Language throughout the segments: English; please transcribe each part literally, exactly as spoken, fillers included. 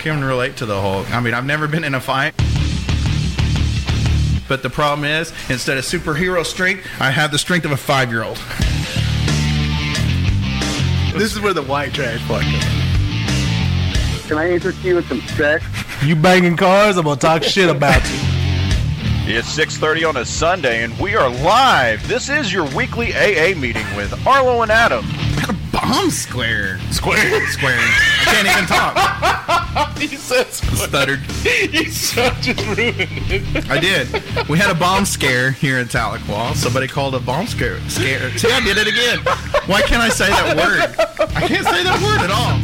can relate to the Hulk. I mean, I've never been in a fight. But the problem is, instead of superhero strength, I have the strength of a five-year-old. This is where the white trash part comes in. Can I interest you in some sex? You banging cars, I'm going to talk shit about you. It's six thirty on a Sunday, and we are live. This is your weekly A A meeting with Arlo and Adam. Got a bomb square. Square? Square. I can't even talk. You said square. Stuttered. You so just ruined it. I did. We had a bomb scare here in Tahlequah. Somebody called a bomb scare. Scare. See, I did it again. Why can't I say that word? I can't say that word at all.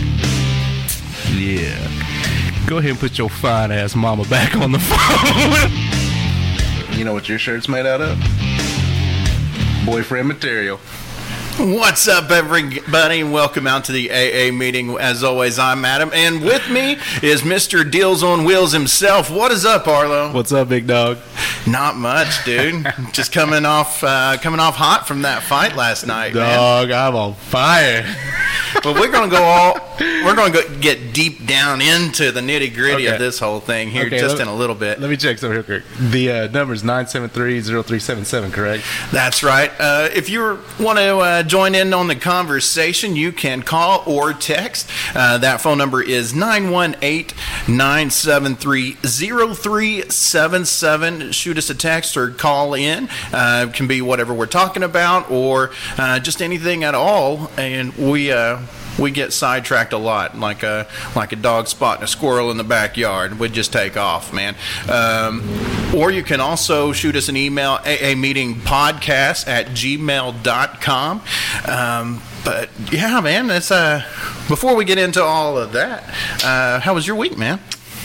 Yeah. Go ahead and put your fine ass mama back on the phone. You know what your shirt's made out of? Boyfriend material. What's up, everybody? Welcome out to the A A meeting. As always, I'm Adam, and with me is Mister Deals on Wheels himself. What is up, Arlo? What's up, big dog? Not much, dude. Just coming off, uh, coming off hot from that fight last night, dog, man. I'm on fire. But we're gonna go all, we're gonna go get deep down into the nitty gritty Okay. of this whole thing here, Okay, just let, in a little bit. Let me check something real quick. The uh, number's nine seven three, zero three seven seven, correct? That's right. Uh, if you want to uh, join in on the conversation, you can call or text. Uh, that phone number is nine one eight, nine seven three, zero three seven seven. Shoot us a text or call in. Uh, it can be whatever we're talking about or uh, just anything at all. And we... Uh, We get sidetracked a lot, like a like a dog spotting a squirrel in the backyard. We'd just take off, man. Um, or you can also shoot us an email, A A meeting podcast at gmail dot com. Um, but yeah, man, that's uh. Before we get into all of that, uh, how was your week, man?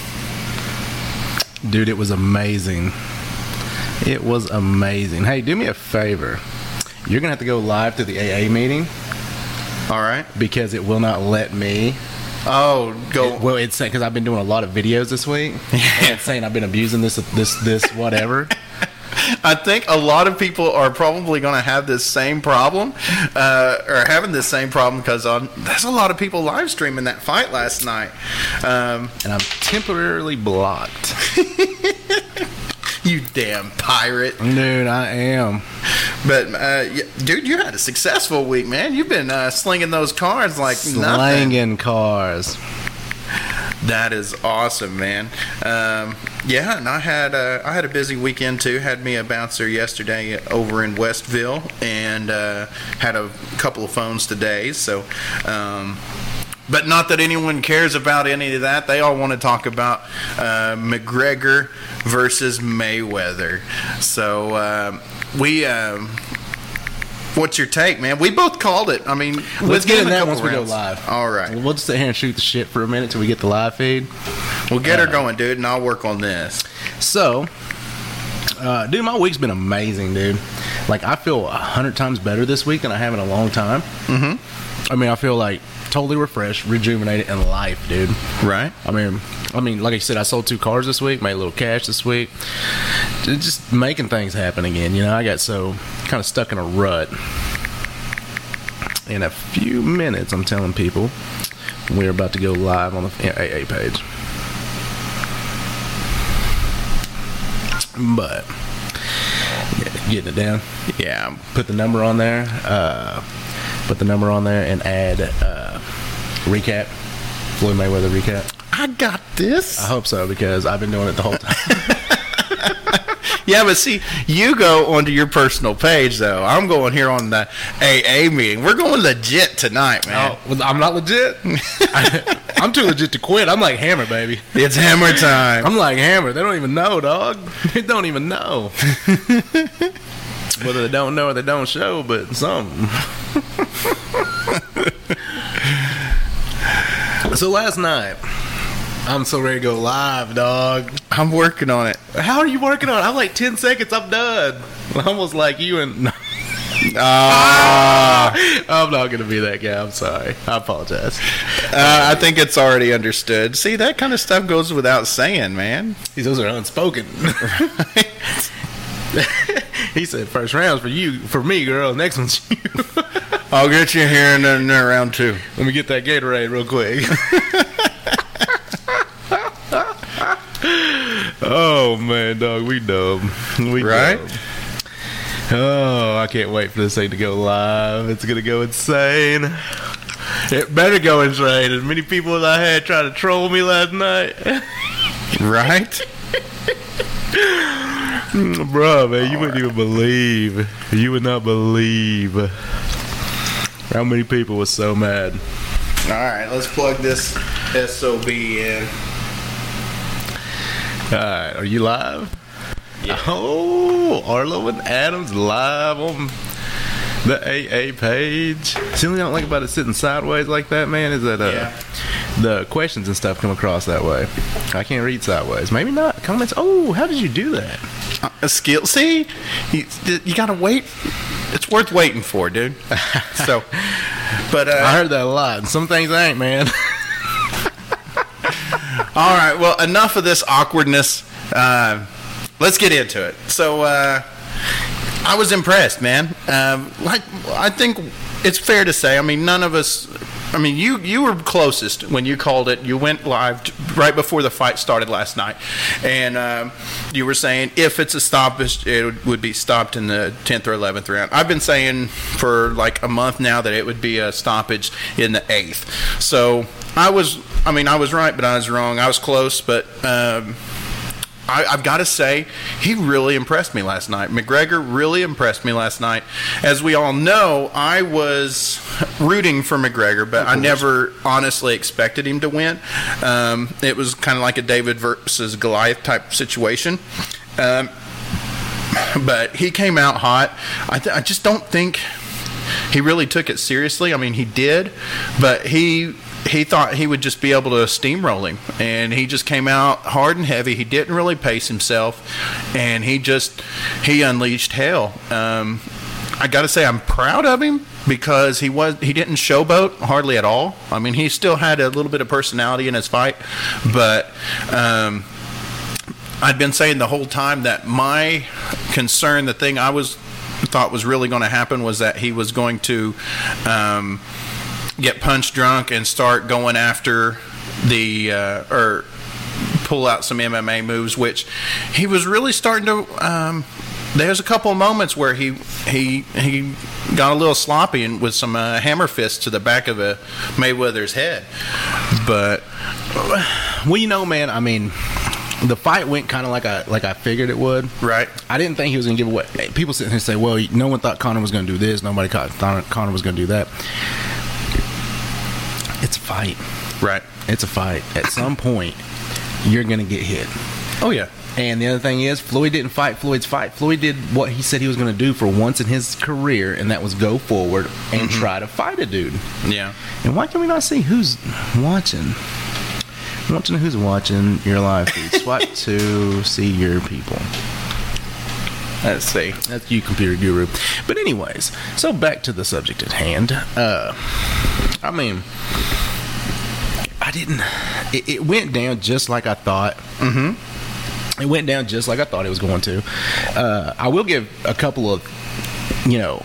Dude, it was amazing. It was amazing. Hey, do me a favor. You're going to have to go live to the A A meeting. All right. Because it will not let me. Oh, go. It, well, it's saying because I've been doing a lot of videos this week. And it's saying I've been abusing this, this, this, whatever. I think a lot of people are probably going to have this same problem, uh, or having this same problem because there's a lot of people live streaming that fight last night. Um, and I'm temporarily blocked. You damn pirate. Dude, I am. But, uh, yeah, dude, you had a successful week, man. You've been uh, slinging those cards like slinging nothing. Slinging cars. That is awesome, man. Um, yeah, and I had uh, I had a busy weekend too. Had me a bouncer yesterday over in Westville, and uh, had a couple of phones today. So, um, but not that anyone cares about any of that. They all want to talk about uh, McGregor versus Mayweather. So uh, we. Um, What's your take, man? We both called it. I mean, let's get in that once rounds. we go live. All right. We'll just sit here and shoot the shit for a minute till we get the live feed. We'll get uh, her going, dude, and I'll work on this. So, uh, dude, my week's been amazing, dude. Like, I feel a hundred times better this week than I have in a long time. Mm-hmm. I mean, I feel like totally refreshed, rejuvenated in life, dude. Right. I mean, I mean, like I said, I sold two cars this week, made a little cash this week. Just making things happen again, you know. I got so kind of stuck in a rut. In a few minutes, I'm telling people, we're about to go live on the A A page. But, yeah, getting it down. Yeah. Put the number on there. Uh, put the number on there and add uh, recap. Floyd Mayweather recap. I got this. I hope so, because I've been doing it the whole time. Yeah, but see, you go onto your personal page, though. I'm going here on the A A meeting. We're going legit tonight, man. Oh, well, I'm not legit. I, I'm too legit to quit. I'm like Hammer, baby. It's Hammer time. I'm like Hammer. They don't even know, dog. They don't even know. Whether they don't know or they don't show, but something. So last night, I'm so ready to go live, dog. I'm working on it. How are you working on it? I'm like ten seconds, I'm done. Almost like you and... Ah, I'm not going to be that guy. I'm sorry. I apologize. Uh, I think it's already understood. See, that kind of stuff goes without saying, man. Those are unspoken. He said, first round's for you, for me, girl. Next one's you. I'll get you here in, in round two. Let me get that Gatorade real quick. Oh man, dog, we dumb. We Right? dumb. Oh, I can't wait for this thing to go live. It's gonna go insane. It better go insane. As many people as I had trying to troll me last night. Right? Bro, man, you wouldn't even believe. You would not believe how many people were so mad. All right, let's plug this S O B in. All right, are you live? Yeah. Oh, Arlo and Adams live on the A A page. See, the only thing I don't like about it sitting sideways like that, man, is that uh, Yeah. the questions and stuff come across that way. I can't read sideways. Maybe not. Comments. Oh, how did you do that? A skill. See, you, you got to wait. It's worth waiting for, dude. So, but uh, I heard that a lot. And some things ain't, man. all right. Well, enough of this awkwardness. Uh, let's get into it. So, uh, I was impressed, man. Um, like, I think it's fair to say. I mean, none of us. I mean, you you were closest when you called it. You went live t- right before the fight started last night, and um, you were saying if it's a stoppage, it would, would be stopped in the tenth or eleventh round. I've been saying for like a month now that it would be a stoppage in the eighth. So I was, I mean, I was right, but I was wrong. I was close, but. Um, I, I've got to say, he really impressed me last night. McGregor really impressed me last night. As we all know, I was rooting for McGregor, but I never honestly expected him to win. Um, it was kind of like a David versus Goliath type situation. Um, but he came out hot. I, th- I just don't think he really took it seriously. I mean, he did, but he... He thought he would just be able to steamroll him, and he just came out hard and heavy. He didn't really pace himself, and he just he unleashed hell. Um, I got to say, I'm proud of him because he was he didn't showboat hardly at all. I mean, he still had a little bit of personality in his fight, but um, I'd been saying the whole time that my concern, the thing I was thought was really going to happen, was that he was going to. Um, get punch drunk and start going after the uh, or pull out some M M A moves, which he was really starting to. Um, there's a couple of moments where he he he got a little sloppy and with some uh, hammer fists to the back of a Mayweather's head. But Well, you know, man, I mean, the fight went kind of like I like I figured it would. right, I didn't think he was going to give away. People sitting here say, well, no one thought Conor was going to do this. Nobody thought Conor was going to do that. It's a fight. right. It's a fight. At some point, you're going to get hit. Oh yeah. And the other thing is, Floyd didn't fight Floyd's fight. Floyd did what he said he was going to do for once in his career, and that was go forward and mm-hmm. try to fight a dude. Yeah. And why can we not see who's watching? I want to know who's watching your live feed. Swipe to see your people. Let's see. That's you, computer guru. But anyways, so back to the subject at hand. Uh, I mean, I didn't. It, it went down just like I thought. Mm-hmm. It went down just like I thought it was going to. Uh, I will give a couple of, you know,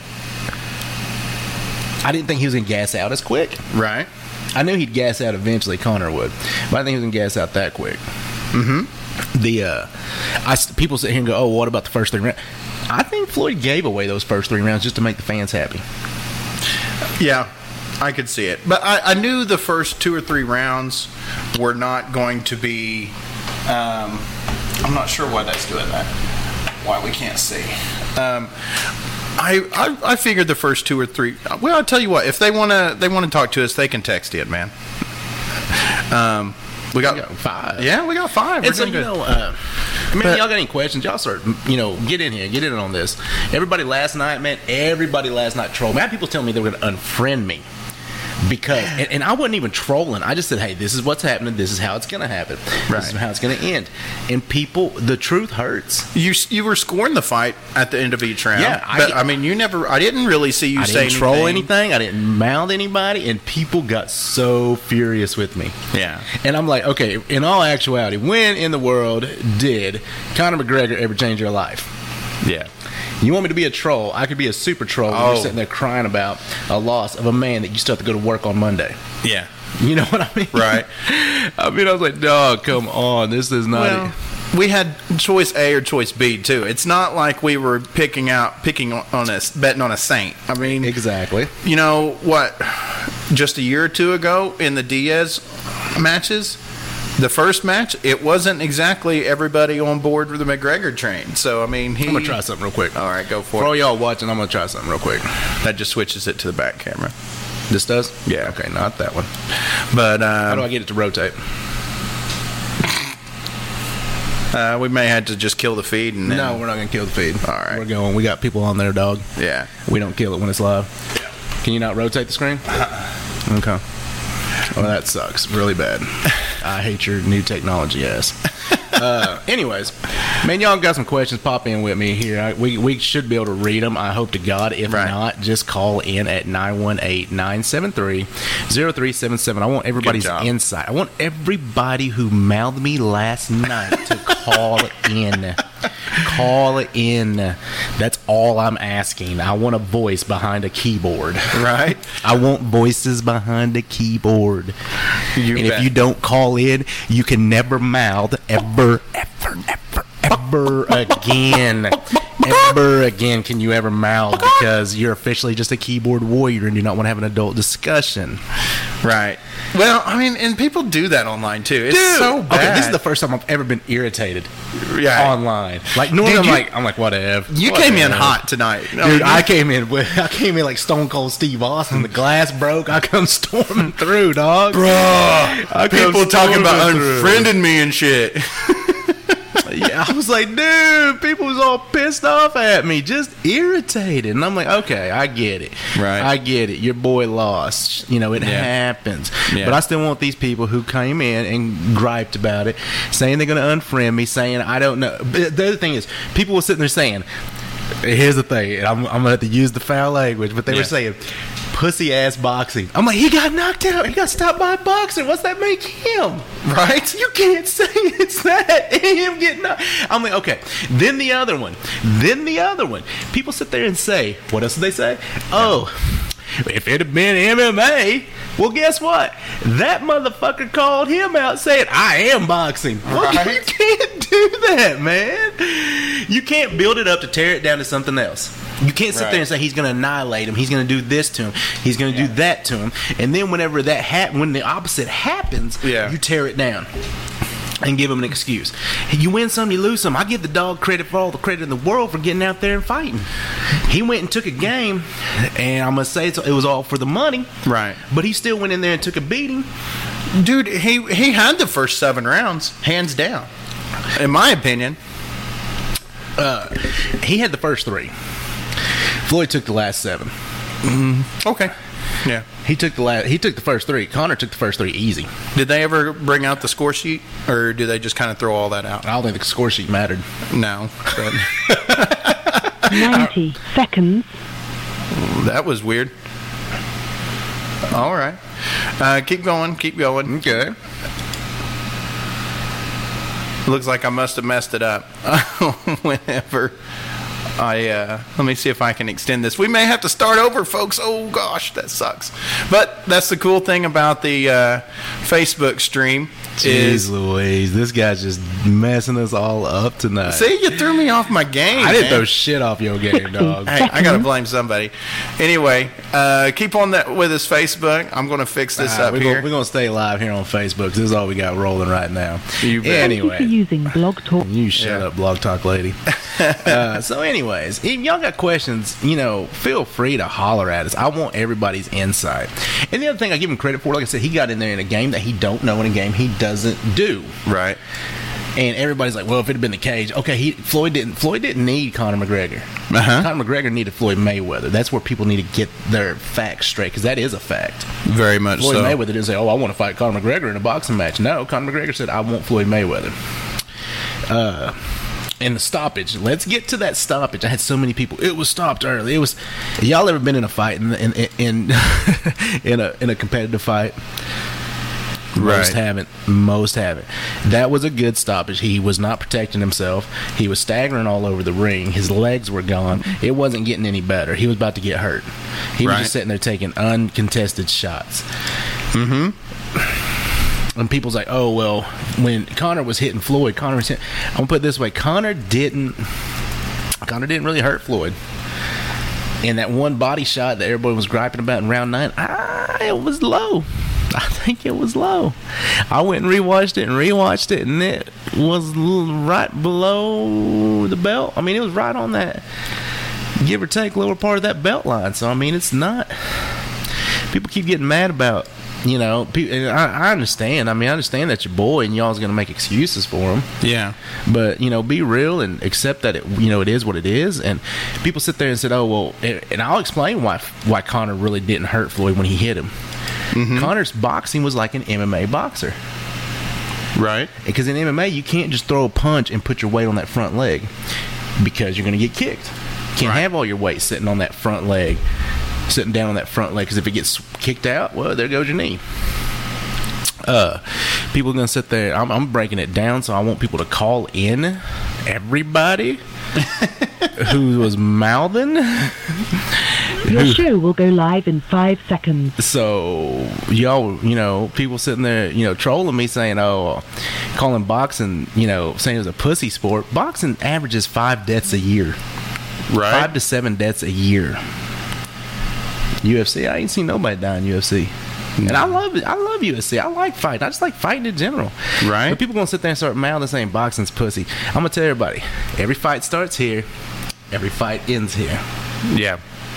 I didn't think he was going to gas out as quick. Right. I knew he'd gas out eventually, Conor would, but I think he was going to gas out that quick. Mm-hmm. The uh, I people sit here and go, "Oh, what about the first three rounds?" I think Floyd gave away those first three rounds just to make the fans happy. Yeah, I could see it, but I, I knew the first two or three rounds were not going to be. Um, I'm not sure why that's doing that. Why we can't see. Um, I, I I figured the first two or three. Well, I'll tell you what. If they wanna they wanna talk to us, they can text it, man. Um. We got, we got five. Yeah, we got five. And so, you good. know, uh, I mean, But- y'all got any questions? Y'all start, you know, get in here, get in on this. Everybody last night, man, everybody last night trolled me. I had people telling me they were going to unfriend me because, and, and I wasn't even trolling. I just said, hey, this is what's happening. This is how it's going to happen. Right. This is how it's going to end. And people, the truth hurts. You you were scoring the fight at the end of each round. Yeah, I- but I mean, you never. I didn't really see you I say didn't troll anything. anything. I didn't mouth anybody, and people got so furious with me. Yeah. And I'm like, okay, in all actuality, when in the world did Conor McGregor ever change your life? Yeah. You want me to be a troll? I could be a super troll when Oh. you're sitting there crying about a loss of a man that you still have to go to work on Monday. Yeah. You know what I mean? Right. I mean, I was like, dog, come on. This is not Well, it. we had choice A or choice B too. It's not like we were picking out picking on a betting on a saint. I mean, exactly. You know what? Just a year or two ago in the Diaz matches, the first match, it wasn't exactly everybody on board with the McGregor train. So I mean, he, I'm gonna try something real quick. All right, go for, for it. all y'all watching, I'm gonna try something real quick. That just switches it to the back camera. This does? Yeah. Okay, not that one. But um, how do I get it to rotate? Uh, we may have to just kill the feed. And then... No, we're not going to kill the feed. All right. We're going. We got people on there, dog. Yeah. We don't kill it when it's live. Yeah. Can you not rotate the screen? Uh-uh. Okay. Well, that sucks really bad. I hate your new technology ass. Uh, anyways, man, y'all got some questions. Pop in with me here. I, we we should be able to read them. I hope to God. If right. not, just call in at nine one eight, nine seven three, zero three seven seven. I want everybody's insight. I want everybody who mouthed me last night to call in. Call in. That's all I'm asking. I want a voice behind a keyboard. Right. I want voices behind a keyboard. You and bet. If you don't call in, you can never mouth ever, ever, ever, ever again. Ever again can you ever mouth, because you're officially just a keyboard warrior and you don't want to have an adult discussion. Right. Well, I mean, and people do that online too. It's Dude, so bad. Okay, this is the first time I've ever been irritated yeah. online. Like normally I'm you, like I'm like whatever. You whatever. came in hot tonight. Dude, I came in with I came in like Stone Cold Steve Austin. The glass broke. I come storming through, dog. Bruh. People talking about through. unfriending me and shit. Yeah, I was like, dude, people was all pissed off at me, just irritated. And I'm like, okay, I get it. Right. I get it. Your boy lost. You know, it yeah. happens. Yeah. But I still want these people who came in and griped about it, saying they're going to unfriend me, saying I don't know. But the other thing is, people were sitting there saying, here's the thing, and I'm, I'm going to have to use the foul language, but they yeah. were saying, pussy ass boxing. I'm like, he got knocked out. He got stopped by a boxer. What's that make him? Right? You can't say it's that. Him getting knocked. I'm like, okay. Then the other one. Then the other one. People sit there and say, what else do they say? Oh, if it had been M M A, well, guess what? That motherfucker called him out saying, I am boxing. Well, right. You can't do that, man. You can't build it up to tear it down to something else. You can't sit right. there and say he's going to annihilate him. He's going to do this to him. He's going to yeah. do that to him. And then whenever that ha- when the opposite happens, yeah. you tear it down and give him an excuse. You win some, you lose some. I give the dog credit for all the credit in the world for getting out there and fighting. He went and took a game, and I'm going to say it's, it was all for the money. Right. But he still went in there and took a beating. Dude, he, he had the first seven rounds, hands down, in my opinion. Uh, he had the first three. Floyd took the last seven. Mm-hmm. Okay. Yeah. He took the last, he took the first three. Connor took the first three easy. Did they ever bring out the score sheet, or do they just kind of throw all that out? I don't think the score sheet mattered. No. But ninety seconds. That was weird. All right. Uh, keep going. Keep going. Okay. Looks like I must have messed it up whenever I, uh, let me see if I can extend this. We may have to start over, folks. Oh, gosh, that sucks. But that's the cool thing about the uh, Facebook stream. Is, Jeez Louise, this guy's just messing us all up tonight. See, you threw me off my game. I didn't man. throw shit off your game, dog. Hey, I got to blame somebody. Anyway, uh, keep on that with us, Facebook. I'm going to fix this uh, up we're here. Gonna, we're going to stay live here on Facebook. This is all we got rolling right now. You bet. Anyway. Thank you for using Blog Talk. You shut Yeah. up, Blog Talk lady. uh, so anyways, if y'all got questions, you know, feel free to holler at us. I want everybody's insight. And the other thing I give him credit for, like I said, he got in there in a game that he don't know, in a game he doesn't do. Right. And everybody's like, well, if it had been the cage, okay, he Floyd didn't Floyd didn't need Conor McGregor. Uh-huh. Conor McGregor needed Floyd Mayweather. That's where people need to get their facts straight, because that is a fact. Very much Floyd so. Mayweather didn't say, oh, I want to fight Conor McGregor in a boxing match. No, Conor McGregor said, I want Floyd Mayweather. Uh, and the stoppage. Let's get to that stoppage. I had so many people. It was stopped early. It was. Y'all ever been in a fight in in in, in a in a competitive fight? Most Right. haven't. Most haven't. That was a good stoppage. He was not protecting himself. He was staggering all over the ring. His legs were gone. It wasn't getting any better. He was about to get hurt. He was Right. just sitting there taking uncontested shots. Mm-hmm. and people's like, oh well, when Conor was hitting Floyd, Conor was hitting, I'm gonna put it this way: Conor didn't, Conor didn't really hurt Floyd. And that one body shot that everybody was griping about in round nine, ah, it was low. I think it was low. I went and rewatched it and rewatched it, and it was right below the belt. I mean, it was right on that, give or take, lower part of that belt line. So I mean, it's not. People keep getting mad about, you know. People, and I, I understand. I mean, I understand that's your boy, and y'all's gonna make excuses for him. Yeah. But you know, be real and accept that it, you know, it is what it is. And people sit there and said, "Oh well," and I'll explain why why Conor really didn't hurt Floyd when he hit him. Mm-hmm. Conor's boxing was like an M M A boxer. Right. Because in M M A, you can't just throw a punch and put your weight on that front leg because you're going to get kicked. You can't Right. have all your weight sitting on that front leg, sitting down on that front leg, because if it gets kicked out, well, there goes your knee. Uh, people are going to sit there. I'm, I'm breaking it down, so I want people to call in everybody who was mouthing. Your show will go live in five seconds. So, y'all, you know, people sitting there, you know, trolling me saying, oh, calling boxing, you know, saying it was a pussy sport. Boxing averages five deaths a year. Right. Five to seven deaths a year. U F C, I ain't seen nobody die in U F C. And I love it. I love U F C. I like fighting. I just like fighting in general. Right. But people going to sit there and start mouthing saying boxing's pussy. I'm going to tell everybody, every fight starts here. Every fight ends here. Yeah.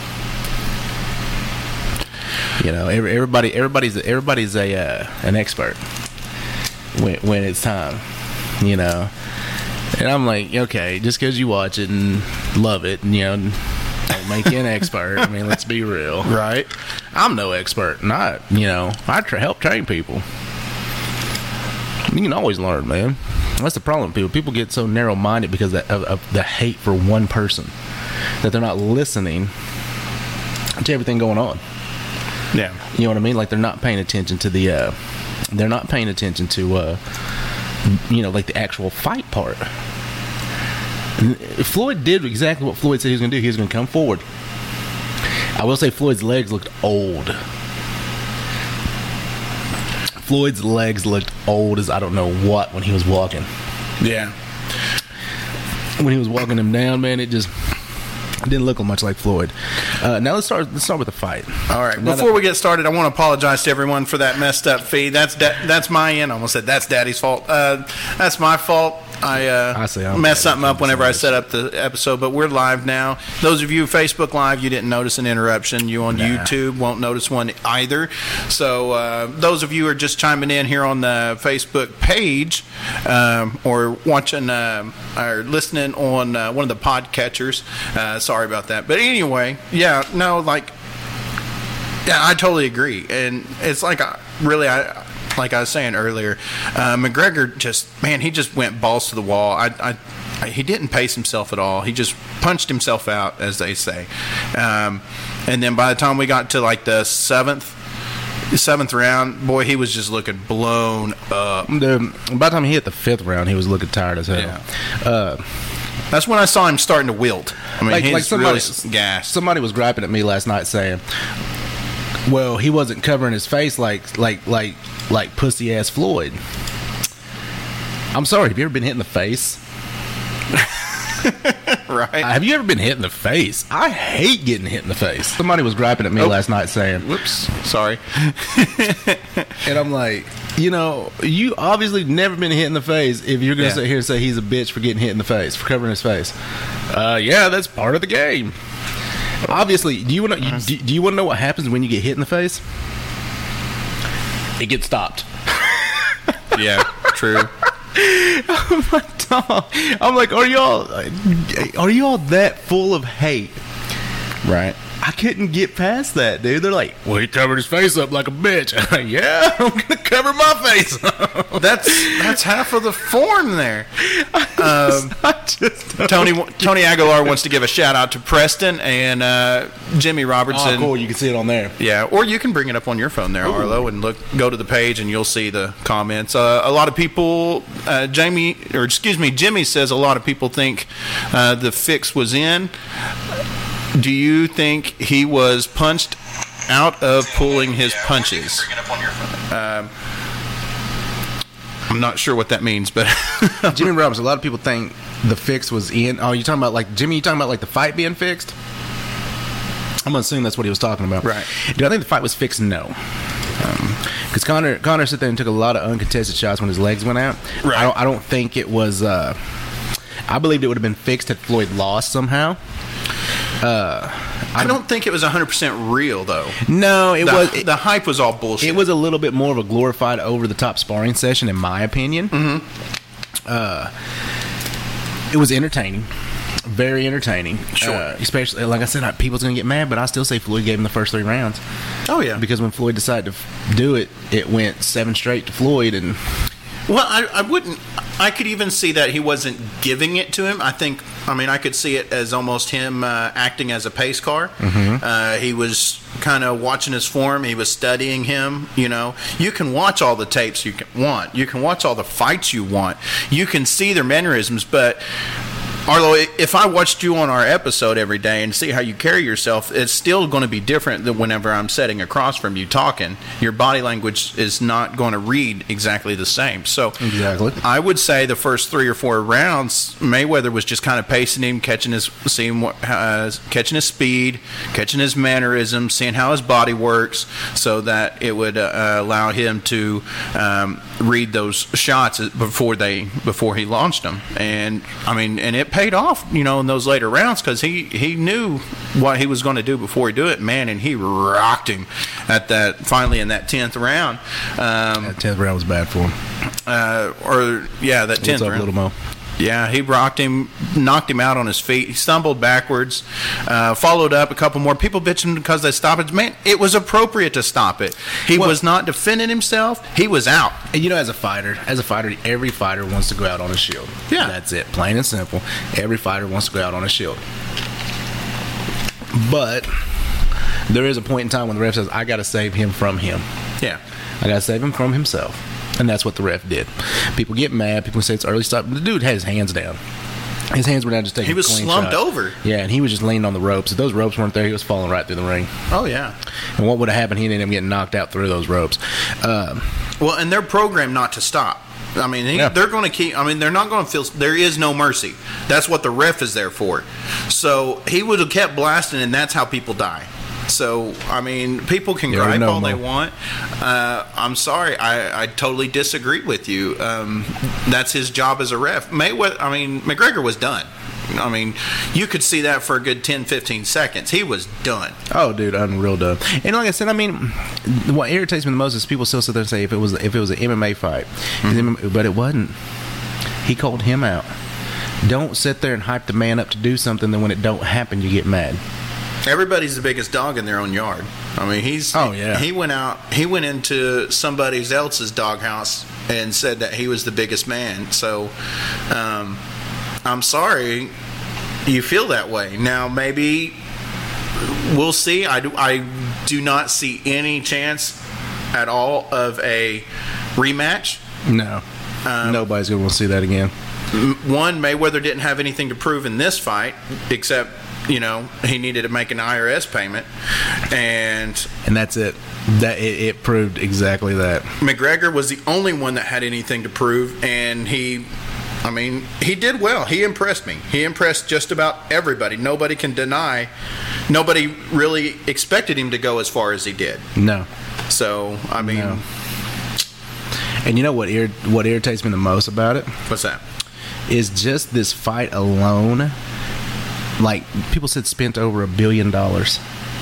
You know, every, everybody, everybody's, everybody's a uh, an expert when when it's time. You know, and I'm like, okay, just because you watch it and love it, and you know, don't make you an expert. I mean, let's be real, Right. I'm no expert, not you know, I tra- help train people. You can always learn, man. That's the problem. People people get so narrow minded because of, of, of the hate for one person that they're not listening to everything going on. Yeah. You know what I mean? Like they're not paying attention to the, uh, they're not paying attention to, uh, you know, like the actual fight part. And Floyd did exactly what Floyd said he was going to do. He was going to come forward. I will say Floyd's legs looked old. Floyd's legs looked old as I don't know what when he was walking. Yeah. When he was walking him down, man, it just didn't look much like Floyd. Uh, now let's start. Let's start with the fight. All right. Now Before that- we get started, I want to apologize to everyone for that messed up feed. That's da- that's my end. I almost said that's Daddy's fault. Uh, that's my fault. I, uh, I say I'm messed bad. something up whenever I set up the episode, but we're live now. Those of you Facebook Live, you didn't notice an interruption. You on Nah. YouTube won't notice one either. So uh, those of you who are just chiming in here on the Facebook page um, or watching uh, or listening on uh, one of the podcatchers, uh, sorry about that. But anyway, yeah, no, like, yeah, I totally agree. And it's like, I, really, I... Like I was saying earlier, uh, McGregor just, man, he just went balls to the wall. I, I, I, he didn't pace himself at all. He just punched himself out, as they say. Um, and then by the time we got to like the seventh, seventh round, boy, he was just looking blown up. The, by the time he hit the fifth round, he was looking tired as hell. Yeah. Uh, That's when I saw him starting to wilt. I mean, Like- he's like somebody- really gassed. somebody was griping at me last night saying, "Well, he wasn't covering his face like like like like pussy ass Floyd." I'm sorry. Have you ever been hit in the face? Right? Have you ever been hit in the face? I hate getting hit in the face. Somebody was griping at me Oh. last night saying, Whoops. Sorry. and I'm like, you know, you obviously never been hit in the face if you're going to Yeah. sit here and say he's a bitch for getting hit in the face, for covering his face. Uh, yeah, that's part of the game. Obviously, do you want to do, do you want to know what happens when you get hit in the face? It gets stopped. Yeah, true. I'm like, dog. I'm like, are y'all are y'all that full of hate? Right. I couldn't get past that, dude. They're like, well, he covered his face up like a bitch. I'm like, yeah, I'm gonna cover my face up. That's that's half of the form there. Um, I just don't- Tony Tony Aguilar wants to give a shout out to Preston and uh, Jimmy Robertson. Oh, cool. You can see it on there. Yeah, or you can bring it up on your phone there, Arlo, and look. Go to the page, and you'll see the comments. Uh, a lot of people, uh, Jamie, or excuse me, Jimmy says a lot of people think uh, the fix was in. Do you think he was punched out of pulling his punches? Um, I'm not sure what that means, but Jimmy Roberts. A lot of people think the fix was in. Oh, you talking about like Jimmy? You talking about like the fight being fixed? I'm gonna assume that's what he was talking about. Right. Do I think the fight was fixed? No. Because um, Conor Conor sat there and took a lot of uncontested shots when his legs went out. Right. I don't, I don't think it was. Uh, I believed it would have been fixed had Floyd lost somehow. Uh, I don't think it was one hundred percent real, though. No, it the, was. It, the hype was all bullshit. It was a little bit more of a glorified, over-the-top sparring session, in my opinion. Mm-hmm. Uh, it was entertaining. Very entertaining. Sure. Uh, especially, like I said, people's going to get mad, but I still say Floyd gave him the first three rounds. Oh, yeah. Because when Floyd decided to f- do it, it went seven straight to Floyd. And Well, I, I wouldn't... I could even see that he wasn't giving it to him. I think... I mean, I could see it as almost him uh, acting as a pace car. Mm-hmm. Uh, he was kind of watching his form. He was studying him, you know. You can watch all the tapes you can want. You can watch all the fights you want. You can see their mannerisms, but... Arlo, if I watched you on our episode every day and see how you carry yourself, it's still going to be different than whenever I'm sitting across from you talking. Your body language is not going to read exactly the same. So Exactly. I would say the first three or four rounds, Mayweather was just kind of pacing him, catching his, seeing what, uh, catching his speed, catching his mannerisms, seeing how his body works, so that it would uh, allow him to um, read those shots before they before he launched them. And I mean, and it paid off, you know, in those later rounds, because he, he knew what he was going to do before he do it, man, and he rocked him at that, finally in that tenth round. Um, that tenth round was bad for him. Uh, or, yeah, that tenth What's up, round. Little Mo? Yeah, he rocked him, knocked him out on his feet. He stumbled backwards, uh, followed up a couple more. People bitching because they stopped it. Man, it was appropriate to stop it. He Well- was not defending himself. He was out. And you know, as a fighter, as a fighter, every fighter wants to go out on a shield. Yeah. That's it. Plain and simple. Every fighter wants to go out on a shield. But there is a point in time when the ref says, I got to save him from him. Yeah. I got to save him from himself. And that's what the ref did. People get mad. People say it's early stop. The dude had his hands down. His hands were down just taking He was a clean slumped shot. over. Yeah, and he was just leaning on the ropes. If those ropes weren't there, he was falling right through the ring. Oh, yeah. And what would have happened? He'd end up getting knocked out through those ropes. Um, Well, and they're programmed not to stop. I mean, he, Yeah. they're going to keep. I mean, they're not going to feel. There is no mercy. That's what the ref is there for. So he would have kept blasting, and that's how people die. So I mean, people can Yeah, gripe no all they more. want. Uh, I'm sorry, I, I totally disagree with you. Um, that's his job as a ref. Mayweather. I mean, McGregor was done. I mean, you could see that for a good ten, fifteen seconds. He was done. Oh, dude, unreal dumb. And like I said, I mean, what irritates me the most is people still sit there and say if it was if it was an M M A fight, Mm-hmm. but it wasn't. He called him out. Don't sit there and hype the man up to do something. Then when it don't happen, you get mad. Everybody's the biggest dog in their own yard. I mean, he's. Oh, yeah. He went out. He went into somebody else's doghouse and said that he was the biggest man. So, um, I'm sorry you feel that way. Now, maybe we'll see. I do. I do not see any chance at all of a rematch. No, Um, nobody's gonna want to see that again. One, Mayweather didn't have anything to prove in this fight, except, you know, he needed to make an I R S payment, and And that's it. That it, it proved exactly that. McGregor was the only one that had anything to prove, and he, I mean, he did well. He impressed me. He impressed just about everybody. Nobody can deny. Nobody really expected him to go as far as he did. No. So, I mean, No. And you know what ir- what irritates me the most about it what's that? is just this fight alone. Like, people said spent over a billion dollars.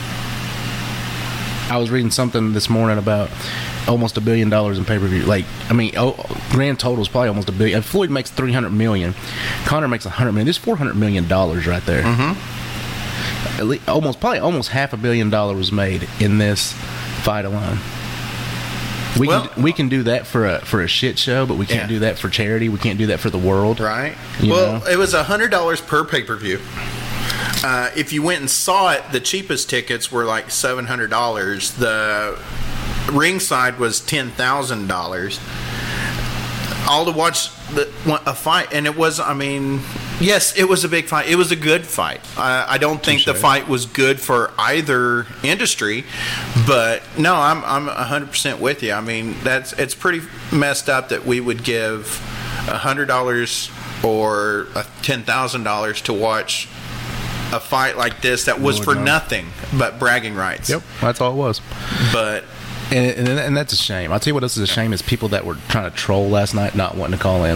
I was reading something this morning about almost a billion dollars in pay-per-view. Like, I mean, oh, grand total is probably almost a billion. If Floyd makes three hundred million, Conor makes one hundred million. There's four hundred million dollars right there. Mm-hmm. At least, almost, probably almost half a billion dollars was made in this fight alone. We Well- can we can do that for a for a shit show, but we can't Yeah. do that for charity. We can't do that for the world. Right. You well, know? it was a hundred dollars per pay per view. Uh, if you went and saw it, the cheapest tickets were like seven hundred dollars. The ringside was ten thousand dollars. All to watch the a fight, and it was. I mean, Yes, it was a big fight. It was a good fight. Uh, I don't think the fight was good for either industry, but no, I'm I'm one hundred percent with you. I mean, that's it's pretty messed up that we would give one hundred dollars or ten thousand dollars to watch a fight like this that was Lord for no. nothing but bragging rights. Yep, that's all it was. But And, and and that's a shame. I'll tell you what else is a shame is people that were trying to troll last night not wanting to call in.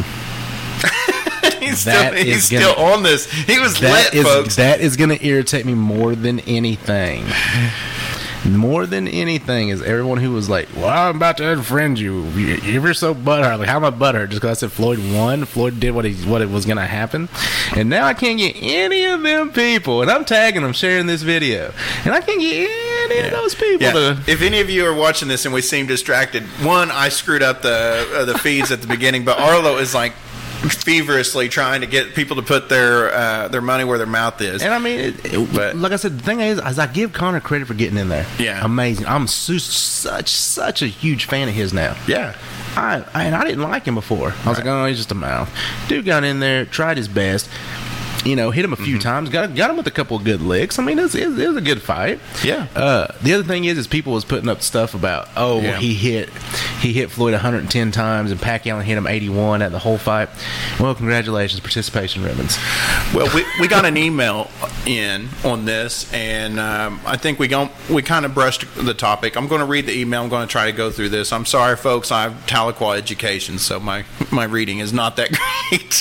he's still, That he's is still gonna- on this. He was That lit, is folks. that is going to irritate me more than anything. More than anything is everyone who was like, "Well, I'm about to unfriend you. You- You're so butthurt." Like, how am I butthurt? Just because I said Floyd won. Floyd did what he what it was going to happen, and now I can't get any of them people. And I'm tagging them, sharing this video, and I can't get any of those people Yeah. to. If any of you are watching this and we seem distracted, one, I screwed up the uh, the feeds at the beginning, but Arlo is like feverishly trying to get people to put their uh, their money where their mouth is. And I mean, it, it, But- like I said, the thing is, is I give Connor credit for getting in there. Yeah. Amazing. I'm su- such such a huge fan of his now. Yeah. I, I and I didn't like him before. I was Right. like, oh, he's just a mouth. Dude got in there, tried his best. You know, hit him a few times, got got him with a couple of good licks. I mean, it was, it was, it was a good fight. Yeah. Uh, the other thing is, is people was putting up stuff about, oh, Yeah. he hit he hit Floyd one hundred ten times, and Pacquiao hit him eighty-one at the whole fight. Well, congratulations, participation ribbons. Well, we, we got an email in on this, and um, I think we gon- we kind of brushed the topic. I'm going to read the email. I'm going to try to go through this. I'm sorry, folks. I have Tahlequah education, so my, my reading is not that great.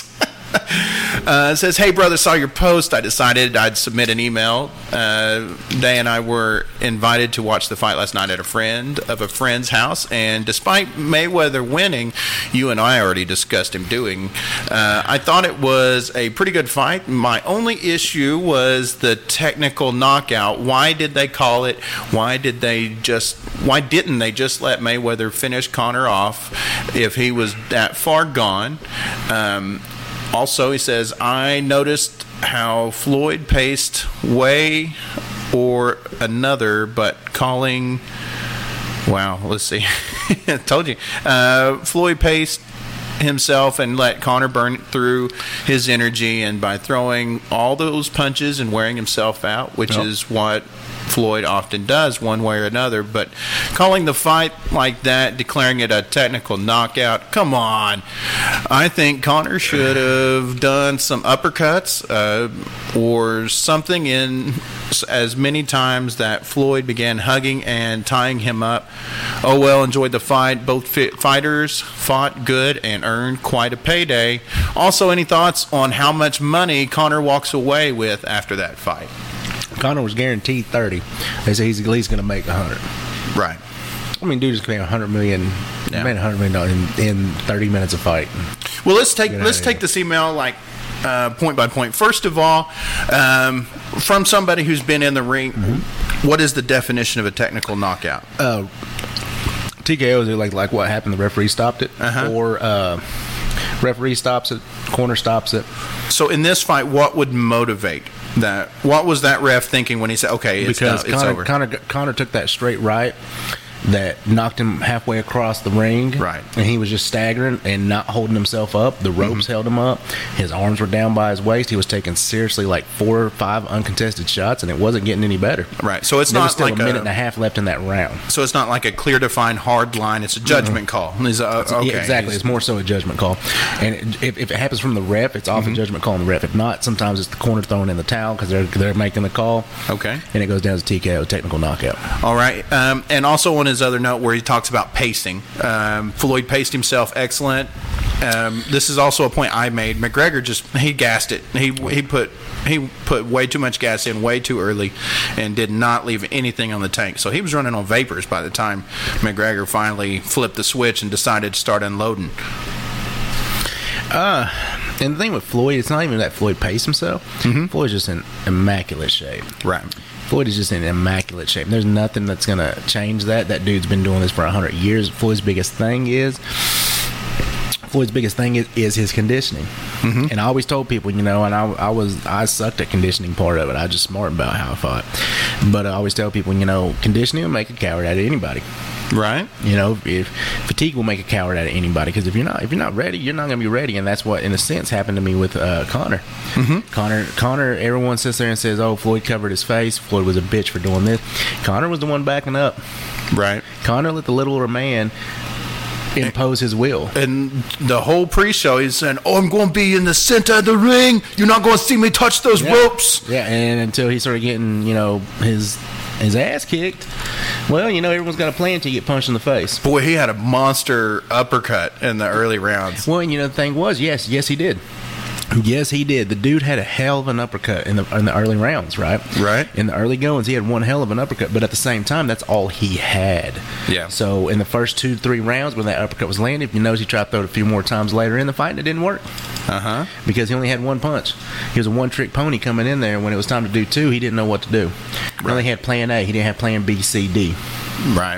Uh, it says, "Hey brother, saw your post. I decided I'd submit an email. Uh, Day and I were invited to watch the fight last night at a friend of a friend's house, and despite Mayweather winning, you and I already discussed him doing. Uh, I thought it was a pretty good fight. My only issue was the technical knockout. Why did they call it? Why did they just? Why didn't they just let Mayweather finish Conor off if he was that far gone?" Um, Also, he says, "I noticed how Floyd paced way or another, but calling..." Wow, let's see. I told you. Uh, Floyd paced himself and let Conor burn through his energy, and by throwing all those punches and wearing himself out, which Yep. is what Floyd often does one way or another. But calling the fight like that, declaring it a technical knockout, come on. I think Conor should have done some uppercuts uh, or something in as many times that Floyd began hugging and tying him up. Oh well, enjoyed the fight. Both fit fighters fought good and earned quite a payday. Also, any thoughts on how much money Conor walks away with after that fight? Conor was guaranteed thirty. They say he's at least going to make one hundred. Right. I mean, dude just made one hundred million. Yeah. Made one hundred million dollars in, in thirty minutes of fight. Well, let's take Get let's outta take here. this email like uh, point by point. First of all, um, from somebody who's been in the ring, Mm-hmm. what is the definition of a technical knockout? Uh, T K O is like like what happened. The referee stopped it, Uh-huh. or uh, referee stops it, corner stops it. So in this fight, what would motivate that? What was that ref thinking when he said, "Okay, it's, Because done, it's Conor, over"? Conor Conor took that straight right that knocked him halfway across the ring. Right. And he was just staggering and not holding himself up. The ropes Mm-hmm. held him up. His arms were down by his waist. He was taking seriously like four or five uncontested shots, and it wasn't getting any better. Right. So it's There was not still like a minute a, and a half left in that round. so it's not like a clear defined hard line. It's a judgment call. He's, uh, okay. Yeah, exactly. He's- It's more so a judgment call. And it, if, if it happens from the ref, it's off Mm-hmm. a judgment call on the ref. If not, sometimes it's the corner throwing in the towel because they're, they're making the call. Okay. And it goes down to T K O, technical knockout. All right. Um, and also on his other note where he talks about pacing, um, Floyd paced himself excellent. Um, this is also a point I made. McGregor just he gassed it. He he put he put way too much gas in way too early, and did not leave anything on the tank. So he was running on vapors by the time McGregor finally flipped the switch and decided to start unloading. Uh, and the thing with Floyd, it's not even that Floyd paced himself. Mm-hmm. Floyd's just in immaculate shape. Right. Floyd is just in immaculate shape. There's nothing that's going to change that. That dude's been doing this for one hundred years. Floyd's biggest thing is Floyd's biggest thing is, is his conditioning. Mm-hmm. And I always told people, you know, and I, I was I sucked at conditioning part of it. I was just smart about how I fought. But I always tell people, you know, conditioning will make a coward out of anybody. Right. You know, if fatigue will make a coward out of anybody, because if you're not if you're not ready, you're not going to be ready, and that's what, in a sense, happened to me with uh, Conor. Mm-hmm. Connor, Connor. Everyone sits there and says, "Oh, Floyd covered his face. Floyd was a bitch for doing this." Connor was the one backing up. Right. Connor let the littler man impose his will. And the whole pre-show, he's saying, "Oh, I'm going to be in the center of the ring. You're not going to see me touch those Yeah. ropes." Yeah, and until he started getting, you know, his his ass kicked. Well, you know, everyone's got a plan till you get punched in the face. Boy, he had a monster uppercut in the early rounds. Well, and you know, the thing was, yes, yes, he did. Yes, he did. The dude had a hell of an uppercut in the in the early rounds, right? Right. In the early goings, he had one hell of an uppercut, but at the same time, that's all he had. Yeah. So in the first two, three rounds, when that uppercut was landed, you notice he tried to throw it a few more times later in the fight, and it didn't work. Uh-huh. Because he only had one punch. He was a one-trick pony coming in there, and when it was time to do two, he didn't know what to do. He only had plan A. He didn't have plan B, C, D. Right.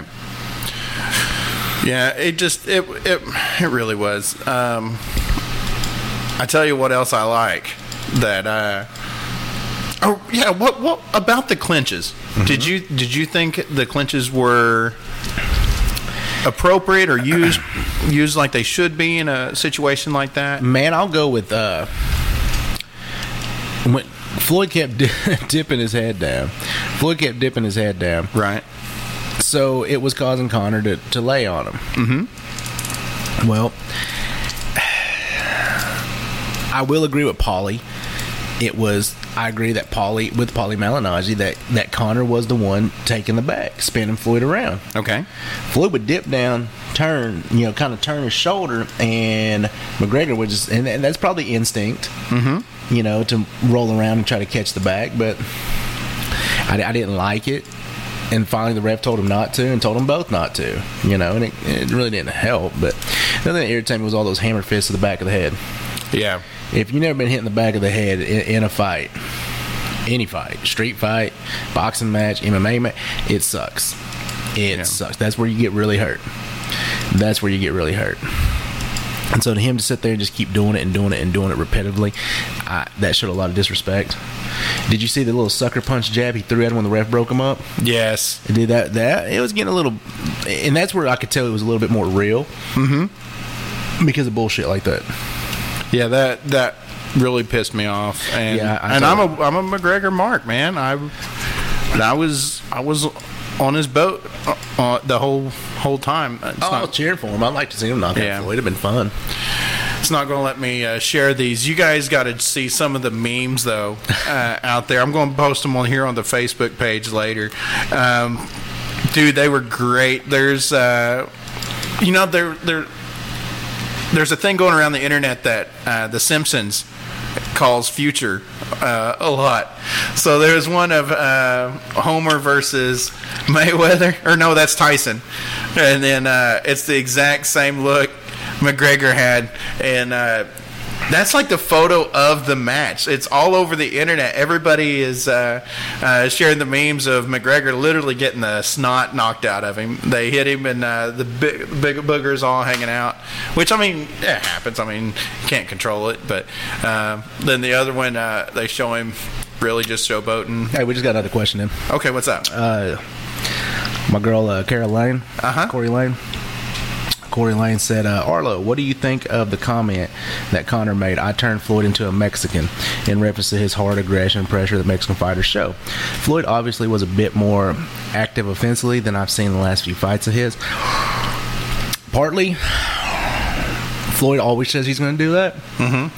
Yeah, it just, it it, it really was. Um, I tell you what else I like. That, uh, oh, yeah, what what about the clinches? Mm-hmm. Did you Did you think the clinches were appropriate or used used like they should be in a situation like that? Man, I'll go with uh, when Floyd kept di- dipping his head down. Floyd kept dipping his head down. Right. So it was causing Conor to, to lay on him. Mm-hmm. Well, I will agree with Paulie. It was, I agree that Paulie, with Paulie Malignaggi, that, that Conor was the one taking the back, spinning Floyd around. Okay. Floyd would dip down, turn, you know, kind of turn his shoulder, and McGregor would just, and, and that's probably instinct, Mm-hmm. you know, to roll around and try to catch the back, but I, I didn't like it. And finally, the ref told him not to, and told them both not to, you know, and it, it really didn't help. But the other thing that irritated me was all those hammer fists to the back of the head. Yeah. If you've never been hit in the back of the head in, in a fight, any fight, street fight, boxing match, M M A match, it sucks. It Yeah. sucks. That's where you get really hurt. That's where you get really hurt. And so to him to sit there and just keep doing it and doing it and doing it repetitively, I, that showed a lot of disrespect. Did you see the little sucker punch jab he threw at him when the ref broke him up? Yes. Did that? That it was getting a little, and that's where I could tell it was a little bit more real. Mm-hmm. Because of bullshit like that. Yeah, that that really pissed me off. And Yeah, I and I'm totally- a I'm a McGregor mark, man. I and I was I was on his boat uh, uh, the whole whole time. It's Oh, I was not, cheering for him. I'd like to see him knock Yeah. out Floyd. It'd have been fun. it's not going to let me uh, share these. You guys got to see some of the memes though uh, out there. I'm going to post them on here on the Facebook page later. Um, dude, they were great. There's uh, you know there there there's a thing going around the internet that uh, The Simpsons calls future uh, a lot. So there's one of uh, Homer versus Mayweather, or no, that's Tyson, and then uh, it's the exact same look McGregor had, and uh, that's like the photo of the match. It's all over the internet. Everybody is uh, uh, sharing the memes of McGregor literally getting the snot knocked out of him. They hit him, and uh, the big, big boogers all hanging out. Which, I mean, it happens. I mean, you can't control it. But uh, then the other one, uh, they show him really just showboating. Hey, we just got another question in. Okay, what's up? Uh, my girl, uh, Cara Lane, Uh-huh. Corey Lane. Corey Lane said, uh, Arlo, what do you think of the comment that Conor made, I turned Floyd into a Mexican, in reference to his hard aggression and pressure that Mexican fighters show? Floyd obviously was a bit more active offensively than I've seen in the last few fights of his. Partly, Floyd always says he's going to do that. Mm-hmm.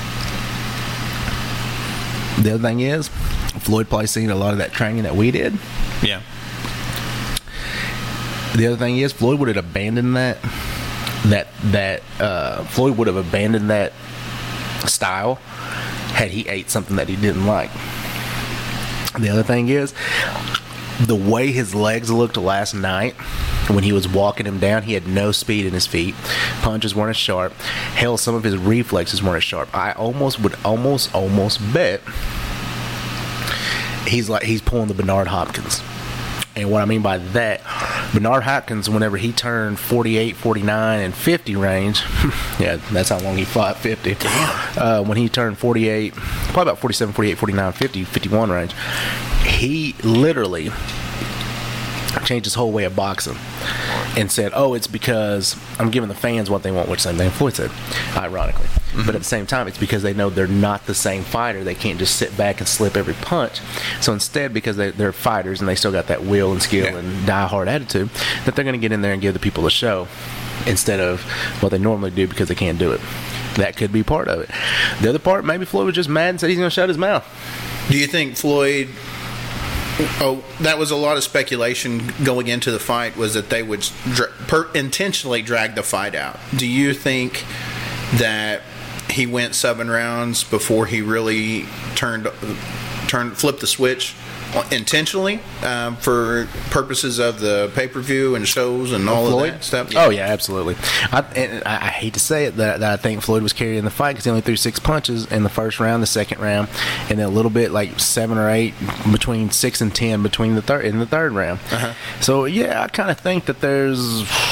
The other thing is, Floyd probably seen a lot of that training that we did. Yeah. The other thing is, Floyd would have abandoned that. That that uh, Floyd would have abandoned that style had he ate something that he didn't like. The other thing is, the way his legs looked last night when he was walking him down, he had no speed in his feet. Punches weren't as sharp. Hell, some of his reflexes weren't as sharp. I almost would almost almost bet he's like he's pulling the Bernard Hopkins. And what I mean by that, Bernard Hopkins, whenever he turned forty-eight, forty-nine, and fifty range, yeah, that's how long he fought, fifty. Damn. Uh, when he turned forty-eight, probably about forty-seven, forty-eight, forty-nine, fifty, fifty-one range, he literally changed his whole way of boxing. and said, "Oh, it's because I'm giving the fans what they want," which same thing Floyd said, ironically. Mm-hmm. But at the same time, it's because they know they're not the same fighter. They can't just sit back and slip every punch. So instead, because they, they're fighters and they still got that will and skill yeah. and die-hard attitude, that they're going to get in there and give the people a show instead of what they normally do because they can't do it. That could be part of it. The other part, maybe Floyd was just mad and said he's going to shut his mouth. Do you think Floyd... Oh, that was a lot of speculation going into the fight, was that they would dra- per- intentionally drag the fight out. Do you think that he went seven rounds before he really turned, turned, flipped the switch intentionally um, for purposes of the pay-per-view and shows and all Floyd? of that stuff? Yeah. Oh, yeah, absolutely. I, and I, I hate to say it, that, that I think Floyd was carrying the fight because he only threw six punches in the first round, the second round, and then a little bit, like seven or eight, between six and ten between the third in the third round. Uh-huh. So, yeah, I kind of think that there's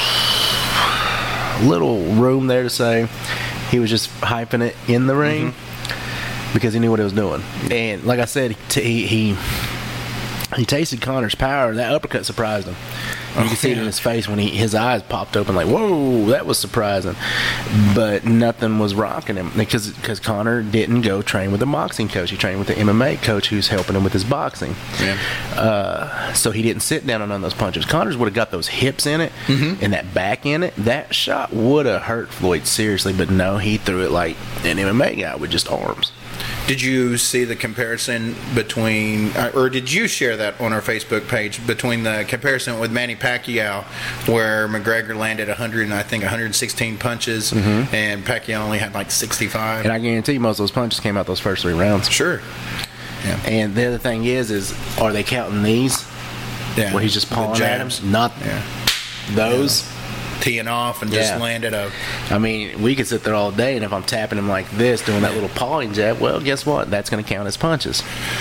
little room there to say he was just hyping it in the ring mm-hmm. because he knew what he was doing. And like I said, he... he He tasted Conor's power. That uppercut surprised him. You Oh, can see yeah. it in his face when he his eyes popped open like, whoa, that was surprising. But nothing was rocking him because because Conor didn't go train with a boxing coach. He trained with the M M A coach who's helping him with his boxing. Yeah. Uh, so he didn't sit down on none of those punches. Conor's would have got those hips in it Mm-hmm. and that back in it. That shot would have hurt Floyd seriously, but no, he threw it like an M M A guy with just arms. Did you see the comparison between, uh, or did you share that on our Facebook page, between the comparison with Manny Pacquiao, where McGregor landed one hundred, I think one hundred sixteen punches, mm-hmm. and Pacquiao only had like sixty-five? And I guarantee you most of those punches came out those first three rounds. Sure. Yeah. And the other thing is, is are they counting these? Yeah. Where he's just The pawing at him? jabs. Not Yeah. those. Yeah. Teeing off and just Yeah. landed a... I mean, we could sit there all day, and if I'm tapping him like this, doing that little pawing jab, well, guess what? That's going to count as punches.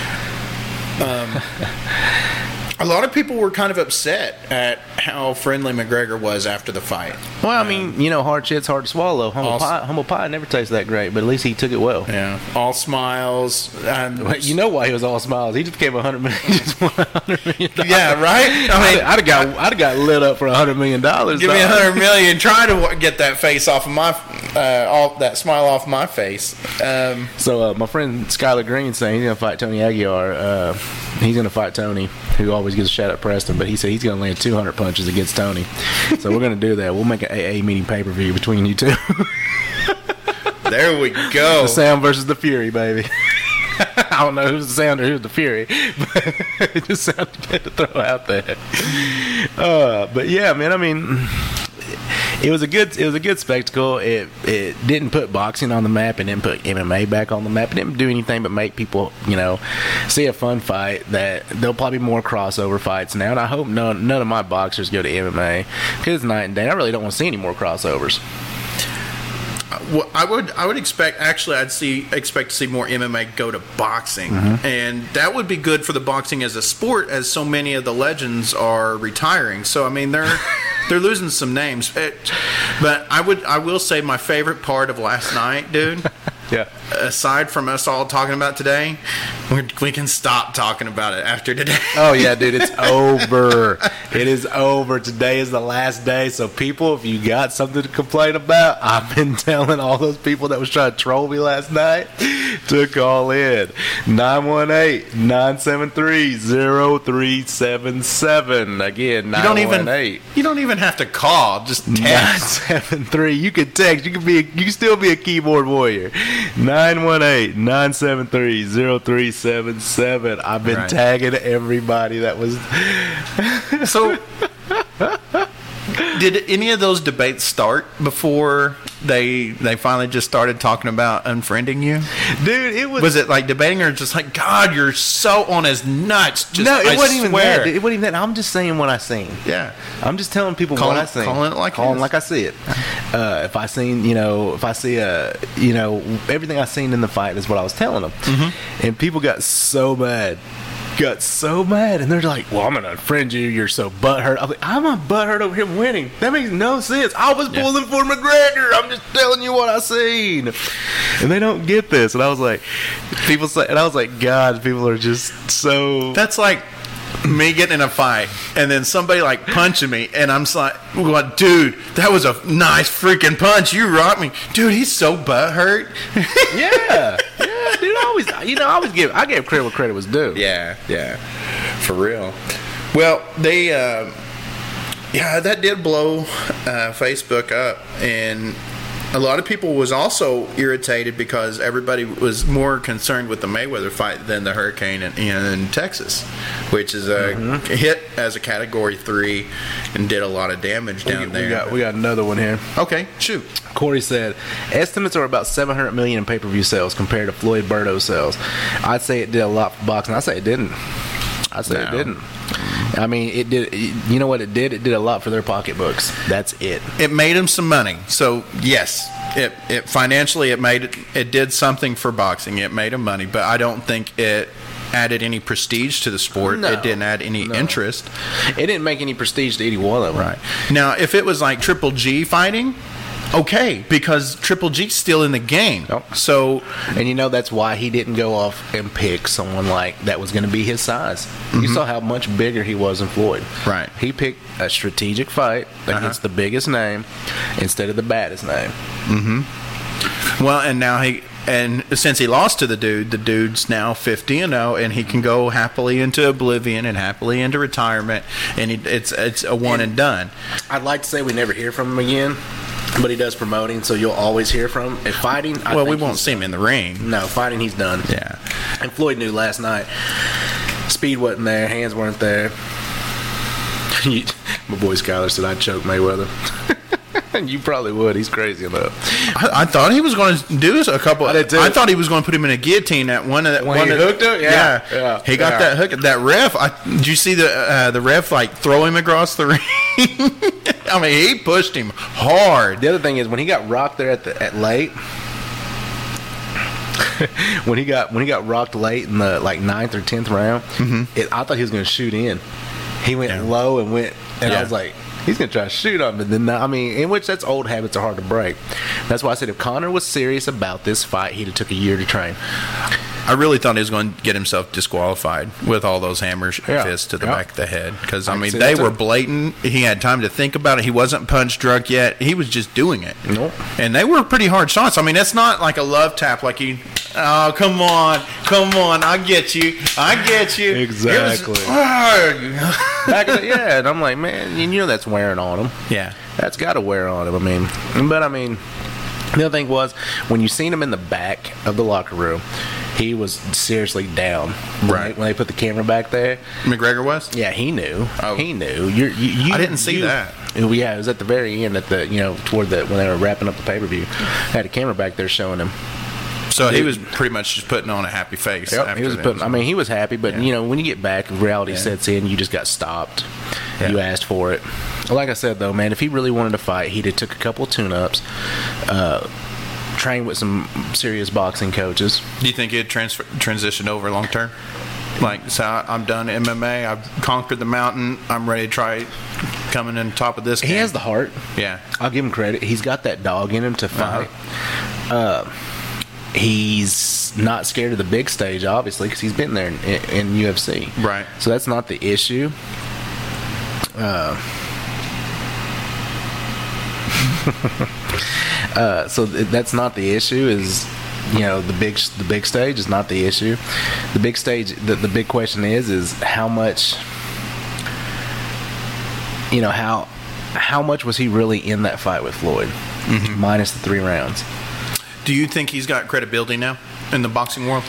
A lot of people were kind of upset at how friendly McGregor was after the fight. Well, I mean, you know, hard shit's hard to swallow. Humble Also- pie, humble pie never tastes that great, but at least he took it well. Yeah. All smiles. Um, Well, you know why he was all smiles? He just gave a hundred million. He just won a hundred million. Yeah, right? I I mean, mean, I'd have got, I'd have got lit up for a hundred million dollars. give me a hundred million. Try to get that face off of my, uh, all that smile off my face. Um, So uh, my friend Skylar Green saying he's gonna fight Tony Aguiar. Uh, he's gonna fight Tony, who always gives a shout at Preston, but he said he's gonna land two hundred punches against Tony. So we're gonna do that. We'll make an A A meeting pay per view between you two. there we go. The Sound versus the Fury, baby. I don't know who's the Sound or who's the Fury, but it just sounded good to throw out there. Uh, but yeah, man. I mean. It was a good. It was a good spectacle. It it didn't put boxing on the map. It didn't put M M A back on the map. It didn't do anything but make people, you know, see a fun fight. That there'll probably be more crossover fights now, and I hope none none of my boxers go to M M A because it's night and day. I really don't want to see any more crossovers. Well, I would I would expect actually I'd see expect to see more M M A go to boxing, Mm-hmm. and that would be good for the boxing as a sport, as so many of the legends are retiring. So I mean they're they're losing some names. It, but I would I will say my favorite part of last night, dude. Yeah. Aside from us all talking about today, we're, we can stop talking about it after today. Oh yeah, dude, it's over. It is over. Today is the last day. So people, if you got something to complain about, I've been telling all those people that was trying to troll me last night to call in. nine one eight, nine seven three, zero three seven seven. Again, You don't nine even one eight. you don't even have to call. Just nine text. seven three. You can text. You can be. A, you can still be a keyboard warrior. nine one eight, nine seven three, zero three seven seven. I've been Right. tagging everybody that was. So, did any of those debates start before they they finally just started talking about unfriending you? Dude, it was. Was it like debating or just like, God, you're so on his nuts? Just, no, it I wasn't even swear. that. dude. It wasn't even that. I'm just saying what I seen. Yeah. I'm just telling people Calling- what I seen. calling it like it calling is. like I see it. Uh, if I seen, you know, if I see a, you know, everything I seen in the fight is what I was telling them, Mm-hmm. and people got so mad. Got so mad, and they're like, "Well, I'm gonna unfriend you. You're so butthurt." I'm like, "I'm not butthurt over him winning. That makes no sense. I was Yeah. pulling for McGregor. I'm just telling you what I seen." And they don't get this. And I was like, "People say," and I was like, "God, people are just so." That's like me getting in a fight, and then somebody like punching me, and I'm just like, well, dude, that was a nice freaking punch. You rocked me, dude. He's so butthurt. Yeah, yeah, dude. I always, you know, I always give, I gave credit where credit was due. Yeah, yeah, for real. Well, they, uh, yeah, that did blow uh, Facebook up, and a lot of people was also irritated because everybody was more concerned with the Mayweather fight than the hurricane in, in Texas, which is a mm-hmm. hit as a Category three and did a lot of damage down we, there. We got, we got another one here. Okay, shoot. Corey said, estimates are about seven hundred million in pay-per-view sales compared to Floyd Berto sales. I'd say it did a lot for boxing. I say it didn't. I say no. it didn't. I mean, it did. You know what it did? It did a lot for their pocketbooks. That's it. It made them some money. So yes, it it financially it made it. It did something for boxing. It made them money, but I don't think it added any prestige to the sport. No, it didn't add any no. interest. It didn't make any prestige to either one of them. Right. Now, if it was like Triple G fighting, okay, because Triple G's still in the game. Yep. So, and you know that's why he didn't go off and pick someone like that was going to be his size. Mm-hmm. You saw how much bigger he was than Floyd. Right. He picked a strategic fight against uh-huh. the biggest name instead of the baddest name. Mm-hmm. Well, and now he. And since he lost to the dude, the dude's now fifty and oh, and he can go happily into oblivion and happily into retirement, and he, it's it's a one and, and done. I'd like to say we never hear from him again, but he does promoting, so you'll always hear from him. If fighting, I well, think we won't see him in the ring. No, fighting, he's done. Yeah. And Floyd knew last night. Speed wasn't there, hands weren't there. My boy Skyler said I'd choke Mayweather. You probably would. He's crazy enough. I, I thought he was going to do a couple. I, I thought he was going to put him in a guillotine at one of that. When one he of, hooked it, yeah, yeah, yeah. He got yeah. that hook. That ref. I, did you see the uh, the ref like throw him across the ring? I mean, he pushed him hard. The other thing is when he got rocked there at the at late. when he got when he got rocked late in the like ninth or tenth round, mm-hmm. it, I thought he was going to shoot in. He went yeah. low and went, and yeah. I was like, he's going to try to shoot him. And then, I mean, in which that's old habits are hard to break. That's why I said if Conor was serious about this fight, he'd have took a year to train. I really thought he was going to get himself disqualified with all those hammer yeah. fists to the yeah. back of the head. Because, I, I mean, they were blatant. He had time to think about it. He wasn't punch drunk yet. He was just doing it. Nope. And they were pretty hard shots. I mean, that's not like a love tap like he, oh, come on, come on, I get you, I get you. Exactly. Was, back of the, yeah, and I'm like, man, you know that's wearing on him. Yeah. That's got to wear on him. I mean, but I mean, the other thing was, when you seen him in the back of the locker room, he was seriously down. Right. Right? When they put the camera back there. McGregor was? Yeah, he knew. Oh. He knew. You're, you, you, I didn't see you, that. Yeah, it was at the very end, at the you know, toward the when they were wrapping up the pay per view. Had a camera back there showing him. So he was pretty much just putting on a happy face. Yep, after he was that. putting. I mean, he was happy, but yeah. you know, when you get back, reality yeah. sets in. You just got stopped. Yeah. You asked for it. Like I said, though, man, if he really wanted to fight, he'd have took a couple of tune-ups, uh, trained with some serious boxing coaches. Do you think he'd transfer, transition over long term? Like, so I'm done M M A. I've conquered the mountain. I'm ready to try coming in top of this game. He has the heart. Yeah. I'll give him credit. He's got that dog in him to fight. Uh-huh. Uh, he's not scared of the big stage, obviously, because he's been there in, in U F C. Right. So that's not the issue. Uh, uh, so th- that's not the issue. Is you know the big the big stage is not the issue. The big stage. The, the big question is is how much. You know how how much was he really in that fight with Floyd, mm-hmm. minus the three rounds. Do you think he's got credibility now in the boxing world?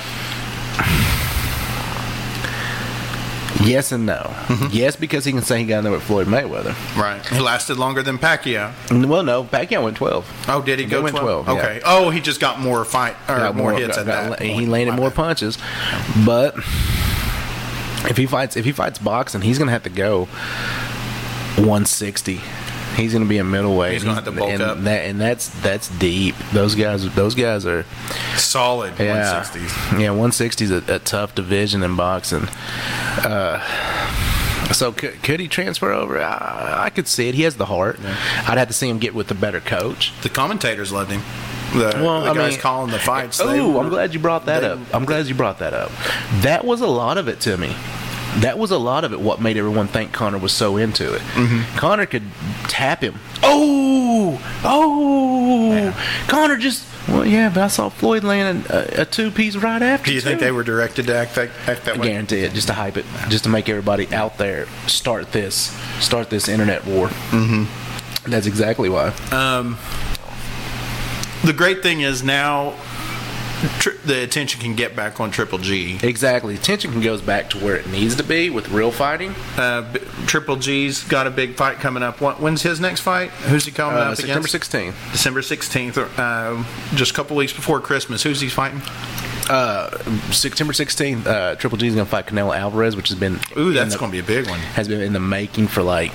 Yes and no. Mm-hmm. Yes, because he can say he got in there with Floyd Mayweather. Right. He lasted longer than Pacquiao. Well, no, Pacquiao went twelve. Oh, did he He go went twelve? twelve, Okay. yeah. Oh, he just got more fight or Got more, hits got- at got- that. He point. landed My more bad. punches, but if he fights, if he fights boxing, he's gonna have to go one sixty. He's gonna be a middleweight. He's gonna have to bulk and up. That, and that's that's deep. Those guys, those guys are Solid yeah, one sixties. Yeah, one sixty is a, a tough division in boxing. Uh, so could, could he transfer over? I, I could see it. He has the heart. Yeah. I'd have to see him get with a better coach. The commentators loved him. The, Well, the I guys mean- calling the fights. Oh, they I'm were- glad you brought that they- up. I'm glad you brought that up. That was a lot of it to me. that was a lot of it. What made everyone think Conor was so into it. Mm-hmm. Conor could tap him. Oh, oh, Yeah. Conor just. Well, yeah, but I saw Floyd land a, a two-piece right after. Do you too. think they were directed to act that, act that I way? guarantee it, just to hype it, just to make everybody out there start this, start this internet war. Mm-hmm. That's exactly why. Um, the great thing is now tri- the attention can get back on Triple G. Exactly, attention goes back to where it needs to be with real fighting. Uh, B- Triple G's got a big fight coming up. What, when's his next fight? Who's he coming Uh, up September against? sixteenth. December sixteenth. Uh, just a couple weeks before Christmas. Who's he fighting? Uh, September sixteenth. Uh, Triple G is going to fight Canelo Alvarez, which has been Ooh, in that's the- going to be a big one. has been in the making for like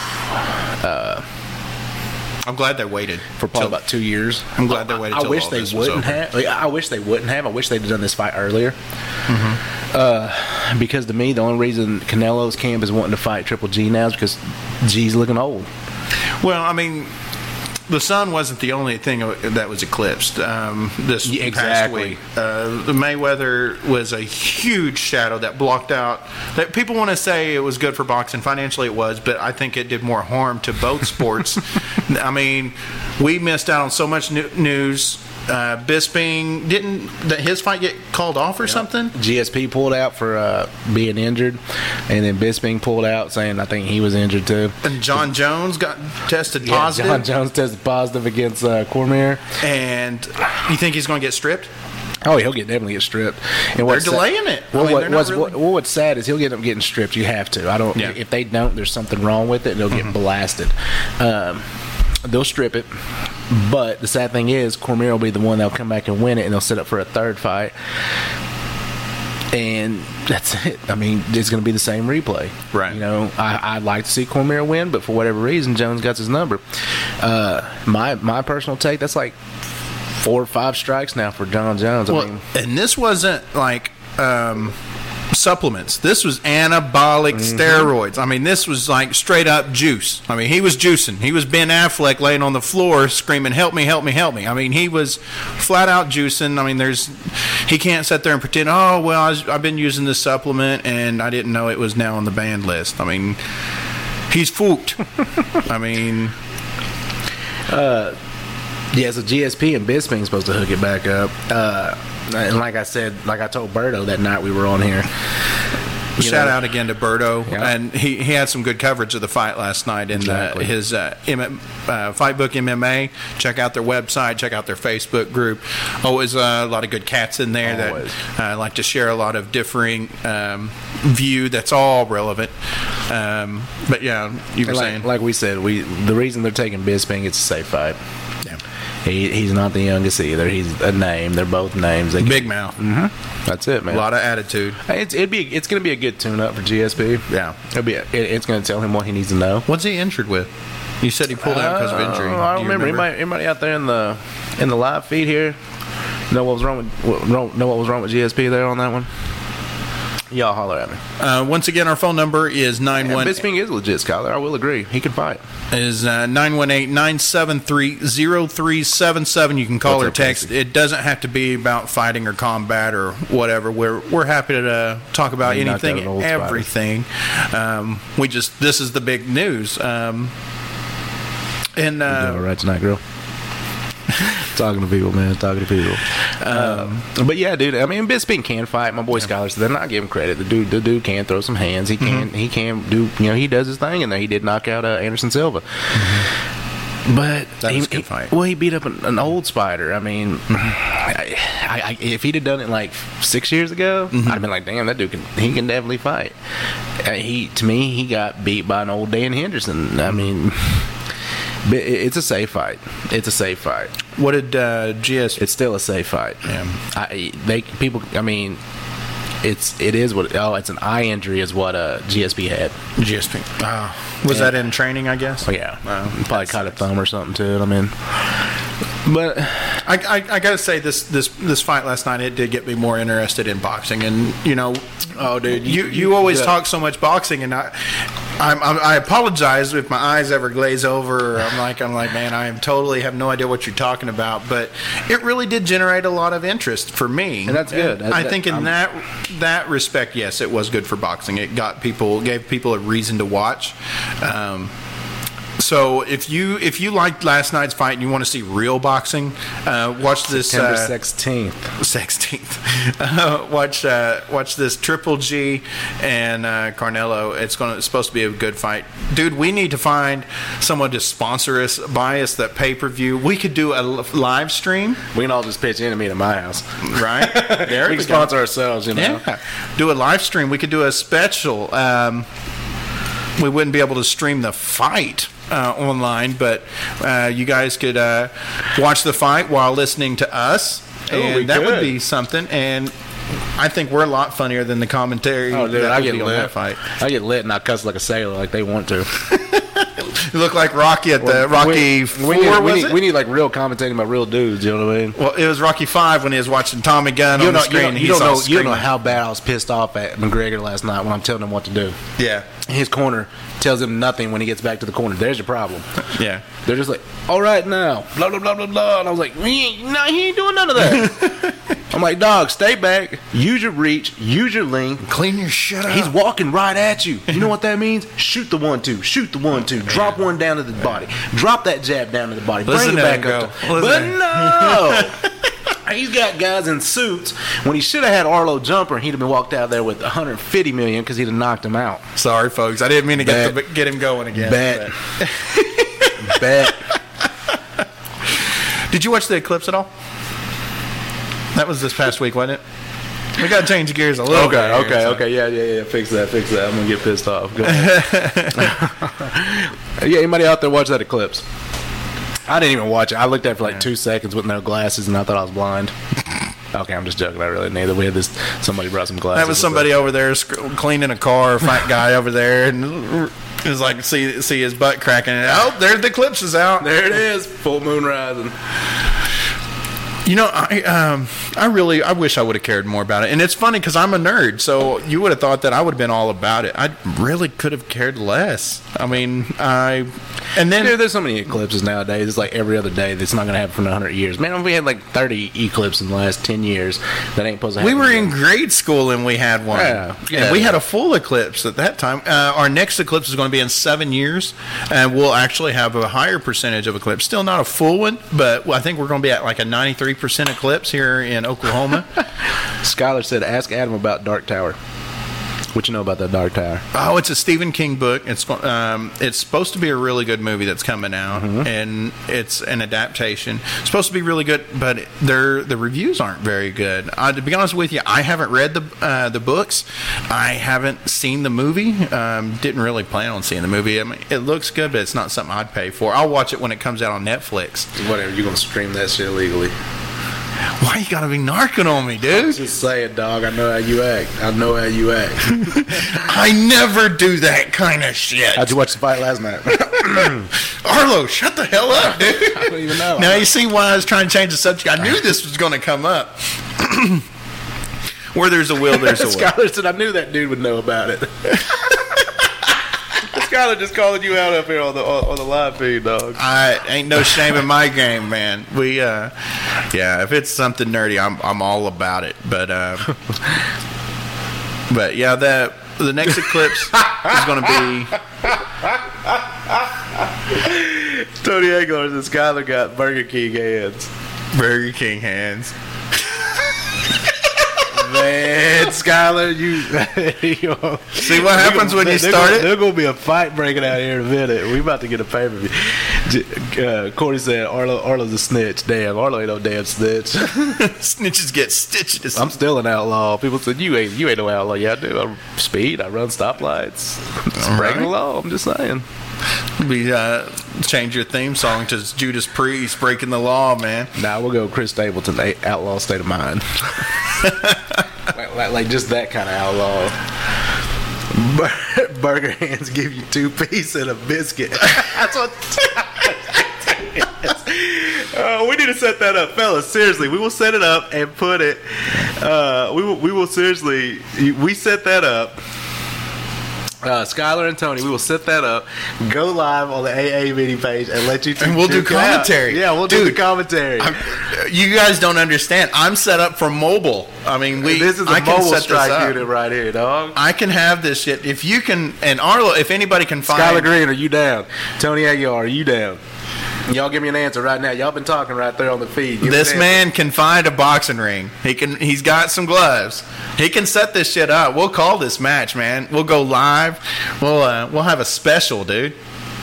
I'm glad they waited for probably till- about two years. I'm glad they waited I till wish all they this was wouldn't over. have. like, I wish they wouldn't have. I wish they'd done this fight earlier. Mm-hmm. Uh, because to me, the only reason Canelo's camp is wanting to fight Triple G now is because G's looking old. Well, I mean, the sun wasn't the only thing that was eclipsed um, this Yeah, past exactly. week. Uh, the Mayweather was a huge shadow that blocked out. That people want to say it was good for boxing. Financially, it was, but I think it did more harm to both sports. I mean, we missed out on so much new- news. Uh, Bisping didn't that his fight get called off or something? G S P pulled out for uh, being injured, and then Bisping pulled out saying I think he was injured too. And John Jones got tested Yeah, positive. John Jones tested positive against uh, Cormier. And you think he's going to get stripped? Oh, he'll get definitely get stripped. And They're what's sa- delaying it. I Well, mean, what, they're not what's, really- what, what's sad is he'll get up getting stripped. You have to. I don't. Yeah. If they don't, there's something wrong with it. And they'll get blasted. Um, they'll strip it. But the sad thing is, Cormier will be the one that'll come back and win it, and they'll set up for a third fight. And that's it. I mean, it's going to be the same replay. Right. You know, I, I'd like to see Cormier win, but for whatever reason, Jones got his number. Uh, my my personal take, that's like four or five strikes now for John Jones. I Well, mean, and this wasn't like um, supplements. This was anabolic steroids. I mean, this was like straight up juice. I mean, he was juicing. He was Ben Affleck laying on the floor screaming, "Help me, help me, help me." I mean, he was flat out juicing. I mean, there's he can't sit there and pretend, "Oh, well, I was, I've been using this supplement and I didn't know it was now on the banned list." I mean, he's fooled. I mean, yeah, so G S P and Bisping's supposed to hook it back up. Uh, and like I said, like I told Berto that night we were on here. you shout know, out again to Berto, Yeah. and he, he had some good coverage of the fight last night in Exactly. uh, his uh, M- uh, Fight Book M M A. Check out their website, check out their Facebook group. Always uh, a lot of good cats in there Always. that uh, like to share a lot of differing um, view that's all relevant. Um, but yeah, you were And saying like, like we said, we the reason they're taking Bisping, it's a safe fight. yeah. He, he's not the youngest either. He's a name. They're both names. They Big mouth, That's it, man. a lot of attitude. Hey, It's it'd be it's gonna be a good tune up for G S P. Yeah. It'll be a, it, it's gonna tell him what he needs to know. What's he injured with? You said he pulled out because of injury. Uh, I Do don't you remember. Anybody, anybody out there in the in the live feed here know what was wrong with what, wrong- know what was wrong with G S P there on that one? Y'all holler at me. Uh, once again, our phone number is nine And one. Bisping is legit, Skyler. I will agree. He can fight. is uh, nine one eight, nine seven three, zero three seven seven. You can call What's or up, text. Casey? It doesn't have to be about fighting or combat or whatever. We're we're happy to uh, talk about You knocked out anything, an old spider. everything. Um, we just this is the big news. Um, and Doing all uh, right tonight, girl. Talking to people, man. Talking to people. Um, but yeah, dude. I mean, Bisping can fight. My boy Skyler said, "Then I give him credit. The dude, the dude can throw some hands. He can, he can do. You know, he does his thing, and then he did knock out uh, Anderson Silva." But That he, was a good he- fight. well, he beat up an, an old spider. I mean, I, I, I, if he'd have done it like six years ago, I'd have been like, "Damn, that dude can. He can definitely fight." Uh, he, to me, he got beat by an old Dan Henderson. I mean. But it- it's a safe fight. It's a safe fight. what did uh, G S? It's still a safe fight. Yeah. I, they people. I mean, it's it is what. Oh, it's an eye injury, is what uh, G S P had. G S P. Oh, was Yeah. that in training? I guess. Oh yeah, Oh, probably that caught a sucks. thumb or something to it. I mean, but I, I, I gotta say this this this fight last night, it did get me more interested in boxing, and you know, Oh, dude, you you- you, you- always yeah. talk so much boxing, and I I'm, I'm, I apologize if my eyes ever glaze over. Or I'm like, I'm like, man, I am totally have no idea what you're talking about. But it really did generate a lot of interest for me, And that's good. I That- think in I'm- that that respect, yes, it was good for boxing. It got people, gave people a reason to watch. Um, So if you if you liked last night's fight and you want to see real boxing, uh, watch this September uh, sixteenth. sixteenth. Uh, watch uh, watch this Triple G and uh, Carnelo. It's going it's supposed to be a good fight, dude. We need to find someone to sponsor us, buy us that pay per view. We could do a l- live stream, We can all just pitch in and meet at my house. right? There we we can go. sponsor ourselves, you know. Yeah, do a live stream. We could do a special. Um, we wouldn't be able to stream the fight uh, online, but uh, you guys could uh, watch the fight while listening to us, Oh, and we that would could. be something. And I think we're a lot funnier than the commentary. Oh, dude, that I would get be on lit. that fight. I get lit and I cuss like a sailor, like they want to. You look like Rocky at the Rocky we, Four. we need, was we, need, it? we need like real commentating by real dudes. You know what I mean? well, it was Rocky Five when he was watching Tommy Gunn You on don't, the know, you, screen. don't, and you, he's don't all know, you don't know screaming. how bad I was pissed off at McGregor last night when I'm telling him what to do. Yeah, His corner tells him nothing when he gets back to the corner. There's your problem. yeah. They're just like, all right now, blah, blah, blah, blah, blah. And I was like, he ain't, no, he ain't doing none of that. I'm like, dog, stay back, use your reach, use your length. Clean your shit up. He's walking right at you. You know what that means? Shoot the one two. Shoot the one two. Drop one down to the body. Drop that jab down to the body. Listen Bring it to back him up. go. To, Listen but no. He's got guys in suits when he should have had Arlo Jumper and he'd have been walked out there with one hundred fifty million because he'd have knocked him out. Sorry, folks. I didn't mean to get, Bet. the, get him going again. Bet. but- Bet. Did you watch the eclipse at all? That was this past week, wasn't it? We got to change gears a little Okay, bit. here, okay, so- okay. Yeah, yeah, yeah. Fix that, fix that. I'm going to get pissed off. Go ahead. Yeah, anybody out there watch that eclipse? I didn't even watch it. I looked at it for like two seconds with no glasses and I thought I was blind. Okay, I'm just joking. I really didn't either. We had this, somebody brought some glasses. That was somebody over there sc- cleaning a car, a fat guy over there, and it was like see see his butt cracking. And, oh, there's the eclipse is out. There it is. Full moon rising. You know, I um, I really, I wish I would have cared more about it. And it's funny because I'm a nerd, so you would have thought that I would have been all about it. I really could have cared less. I mean, I, and then Dude, there's so many eclipses nowadays. It's like every other day that's not going to happen for one hundred years. Man, we had like thirty eclipses in the last ten years that ain't supposed to we happen. were again. in grade school and we had one. Yeah, yeah. And we had a full eclipse at that time. Uh, our next eclipse is going to be in seven years, and we'll actually have a higher percentage of eclipse. Still not a full one, but I think we're going to be at like a ninety-three percent eclipse here in Oklahoma. Skylar said, ask Adam about Dark Tower. What you know about that Dark Tower? Oh, it's a Stephen King book. It's go- um, it's supposed to be a really good movie that's coming out, and it's an adaptation. It's supposed to be really good, but their the reviews aren't very good. Uh, to be honest with you, I haven't read the uh, the books. I haven't seen the movie. Um, didn't really plan on seeing the movie. I mean, it looks good, but it's not something I'd pay for. I'll watch it when it comes out on Netflix. Whatever, you're going to stream that shit illegally. Why you gotta be narking on me, dude? Just say it, dog. I know how you act. I know how you act. I never do that kind of shit. How'd you watch the fight last night? Arlo, shut the hell up, dude. I don't even know. Now you see why I was trying to change the subject. I knew this was going to come up. Where there's a will, there's a way. Skylar said, I knew that dude would know about it. Skylar just calling you out up here on the on, on the live feed, dog. I ain't no shame in my game, man. We, uh, yeah, if it's something nerdy, I'm I'm all about it. But, uh, but yeah, that the next eclipse is going to be. Tony Aguilar said Skylar got Burger King hands. Burger King hands. Man, Skylar, you, you See what happens when you there- start it? There's going to be a fight breaking out here in a minute. We about to get a pay-per-view. J- Uh, Corey said Arlo, Arlo's a snitch. Damn, Arlo ain't no damn snitch. Snitches get stitches. I'm still an outlaw. People said, you ain't you ain't no outlaw. Yeah, I do. I speed. I run stoplights. It's All breaking right. the law. I'm just saying. We uh, change your theme song to Judas Priest breaking the law, man. Now we'll go Chris Stapleton, a- outlaw state of mind. like, like, like just that kind of outlaw. Bur- Burger hands give you two pieces and a biscuit. That's what. Uh, we need to set that up, fellas. Seriously, we will set it up and put it. Uh, we will. We will seriously. We set that up. Uh, Skylar and Tony, we will set that up, go live on the A A meeting page, and let you two And we'll do check it out. commentary. Yeah, we'll Dude, do the commentary. I'm, you guys don't understand. I'm set up for mobile. I mean, we. this is a I can mobile set this strike up. unit right here, dog. I can have this shit. If you can, and Arlo, if anybody can find. Skylar Green, are you down? Tony Aguilar, are you down? Y'all give me an answer right now. Y'all been talking right there on the feed. Give me This an man can find a boxing ring. He can. He's got some gloves. He can set this shit up. We'll call this match, man. We'll go live. We'll uh, we'll have a special, dude.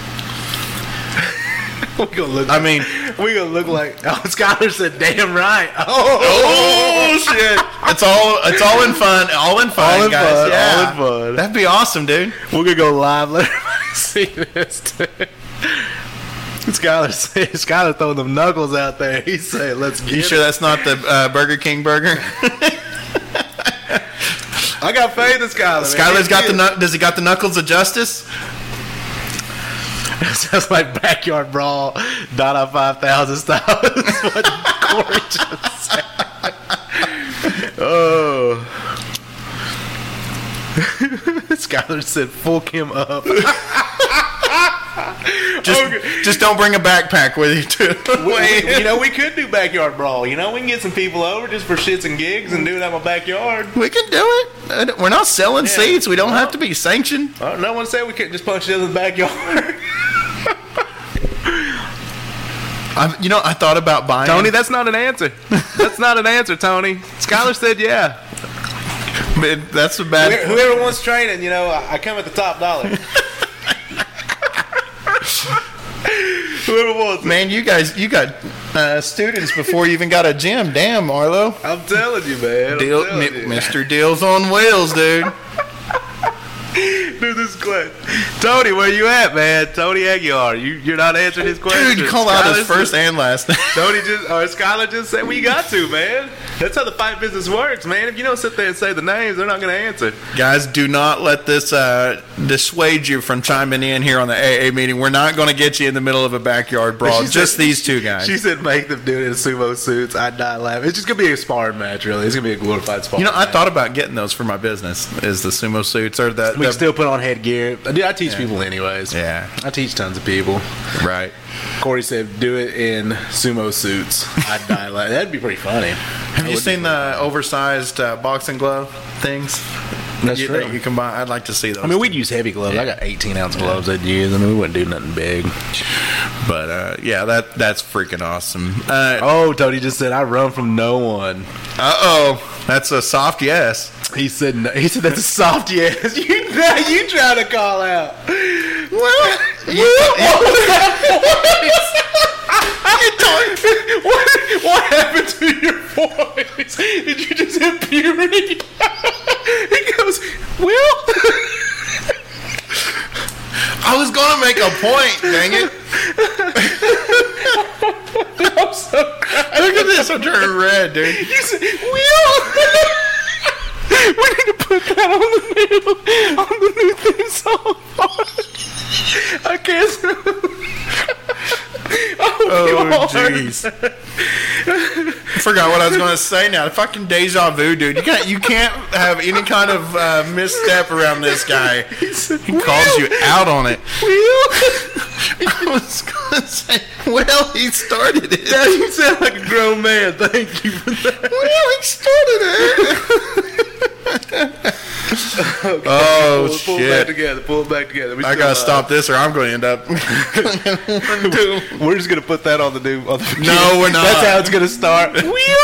we gonna look. I mean, we gonna look like. Oh, Skylar said, "Damn right." Oh, oh shit! It's all it's all in fun. All in fun, All in guys. fun, Yeah. all in fun. That'd be awesome, dude. we're gonna go live. Let everybody see this. Dude. Skylar said, Skylar throwing them knuckles out there. He said, "Let's get." You sure it. that's not the uh, Burger King burger? I got faith in Skylar. Skylar's got the knuck- does he got the knuckles of justice? Sounds like backyard brawl. Dada five thousand style. That's what Corey just said. Oh. Skylar said, "Fuck him up." Just, Okay. just don't bring a backpack with you too. We- we- you know, we could do backyard brawl. You know, we can get some people over just for shits and gigs and do it out in my backyard. We can do it. We're not selling Yeah. seats. We don't have to be sanctioned. Uh, no one said we couldn't just punch each other in the backyard. I, you know, I thought about buying. Tony, that's not an answer. That's not an answer, Tony. Skylar said, "Yeah." But that's a bad. Whoever, whoever wants training, you know, I, I come at the top dollar. Whoever wants. Man, you guys, you got uh, students before you even got a gym. Damn, Arlo. I'm telling you, man. I'm Deal, telling Mi- you. Mister Deals on Wheels, dude. Dude, this is good. Tony, where you at, man? Tony Aguilar, you you're not answering his question. Dude, call out his Skylar first said- and last name. Tony just or Skylar just said, "We got to, man. That's how the fight business works, man. If you don't sit there and say the names, they're not going to answer." Guys, do not let this uh, dissuade you from chiming in here on the A A meeting. We're not going to get you in the middle of a backyard brawl. She Just said- these two guys. She said, "Make them do it in sumo suits." I'd not laugh. It's just going to be a sparring match, really. It's going to be a glorified sparring. You know, I match. thought about getting those for my business. Is the sumo suits or the, we the can still put on headgear. Dude, I teach Yeah. people anyways. Yeah. I teach tons of people. right? Corey said, "Do it in sumo suits." I'd die. Like, that'd be pretty funny. Have you seen the oversized uh, boxing glove things? That's you, true. that you can buy. I'd like to see those. I mean, we'd use heavy gloves. I got eighteen ounce gloves I'd use. I mean, we wouldn't do nothing big. but uh, yeah, that that's freaking awesome. Uh Oh, Tony just said, "I run from no one." oh, that's a soft yes. He said, no, "He said that's a soft yes." You now you trying to call out? Well, you, What was that voice? what, what happened to your voice? Did you just hit puberty? He goes, "Well." I was gonna make a point. Dang it! I'm so Look at this. I'm turning red, dude. You said, "Will." We need to put that on the new on the new theme song. I can't. Oh, jeez. I forgot what I was going to say now. Fucking deja vu, dude. You can't, you can't have any kind of uh, misstep around this guy. He calls you out on it. I was going to say, well, he started it. Now you sound like a grown man. Thank you for that. Well, he started it. Okay, Oh, pull, pull it back shit. together. Pull it back together. We I still got to live. stop this or I'm going to end up. We're just gonna put that on the new. On the No, we're not. That's how it's gonna start.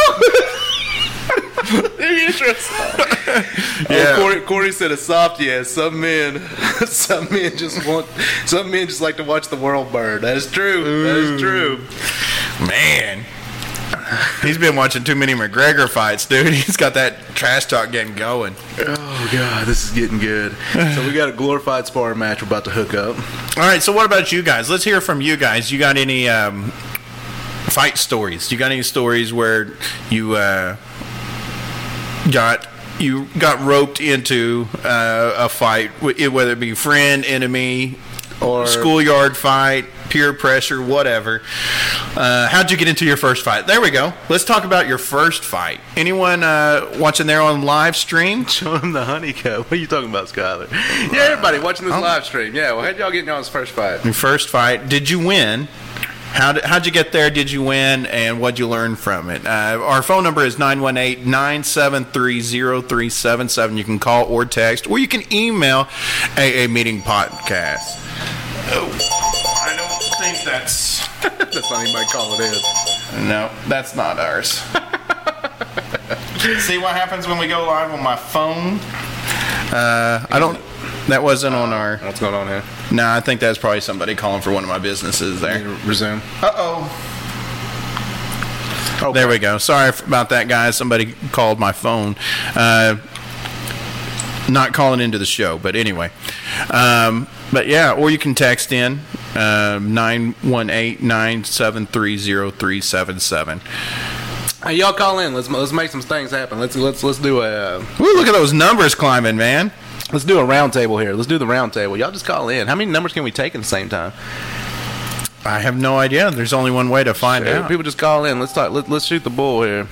Yeah. Oh, Corey, Corey said a soft yes. Some men, some men just want. Some men just like to watch the world burn. That is true. That is true. Man. He's been watching too many McGregor fights, dude. He's got that trash talk game going. Oh god, this is getting good. So we got a glorified sparring match we're about to hook up. All right, so what about you guys? Let's hear from you guys. You got any um, fight stories? You got any stories where you uh, got you got roped into uh, a fight, wh- whether it be friend, enemy, Or schoolyard fight, peer pressure, whatever. Uh, how'd you get into your first fight? There we go. Let's talk about your first fight. Anyone uh, watching there on live stream? Show him the honeycomb. What are you talking about, Skyler? Yeah, everybody watching this Oh. live stream. Yeah, well, how'd y'all get in y'all's first fight? Your first fight. Did you win? How did, how'd you get there? Did you win? And what'd you learn from it? Uh, our phone number is nine one eight, nine seven three, zero three seven seven. You can call or text, or you can email A A Meeting Podcast. Oh, I don't think that's... That's not anybody calling in. No, that's not ours. See what happens when we go live on my phone? Uh, I don't... That wasn't on our... What's going on here? No, I think that's probably somebody calling for one of my businesses there. Resume. Uh-oh. Okay. There we go. Sorry f- about that, guys. Somebody called my phone. Uh, not calling into the show, but anyway. Um, but yeah, or you can text in uh, nine one eight, nine seven three, zero three seven seven. Hey, y'all call in. Let's let's make some things happen. Let's let's let's do a uh, Ooh, look at those numbers climbing, man. let's do a round table here. Let's do the round table. Y'all just call in. How many numbers can we take at the same time? I have no idea. There's only one way to find Sure. out. People just call in. Let's talk. Let, let's shoot the bull here.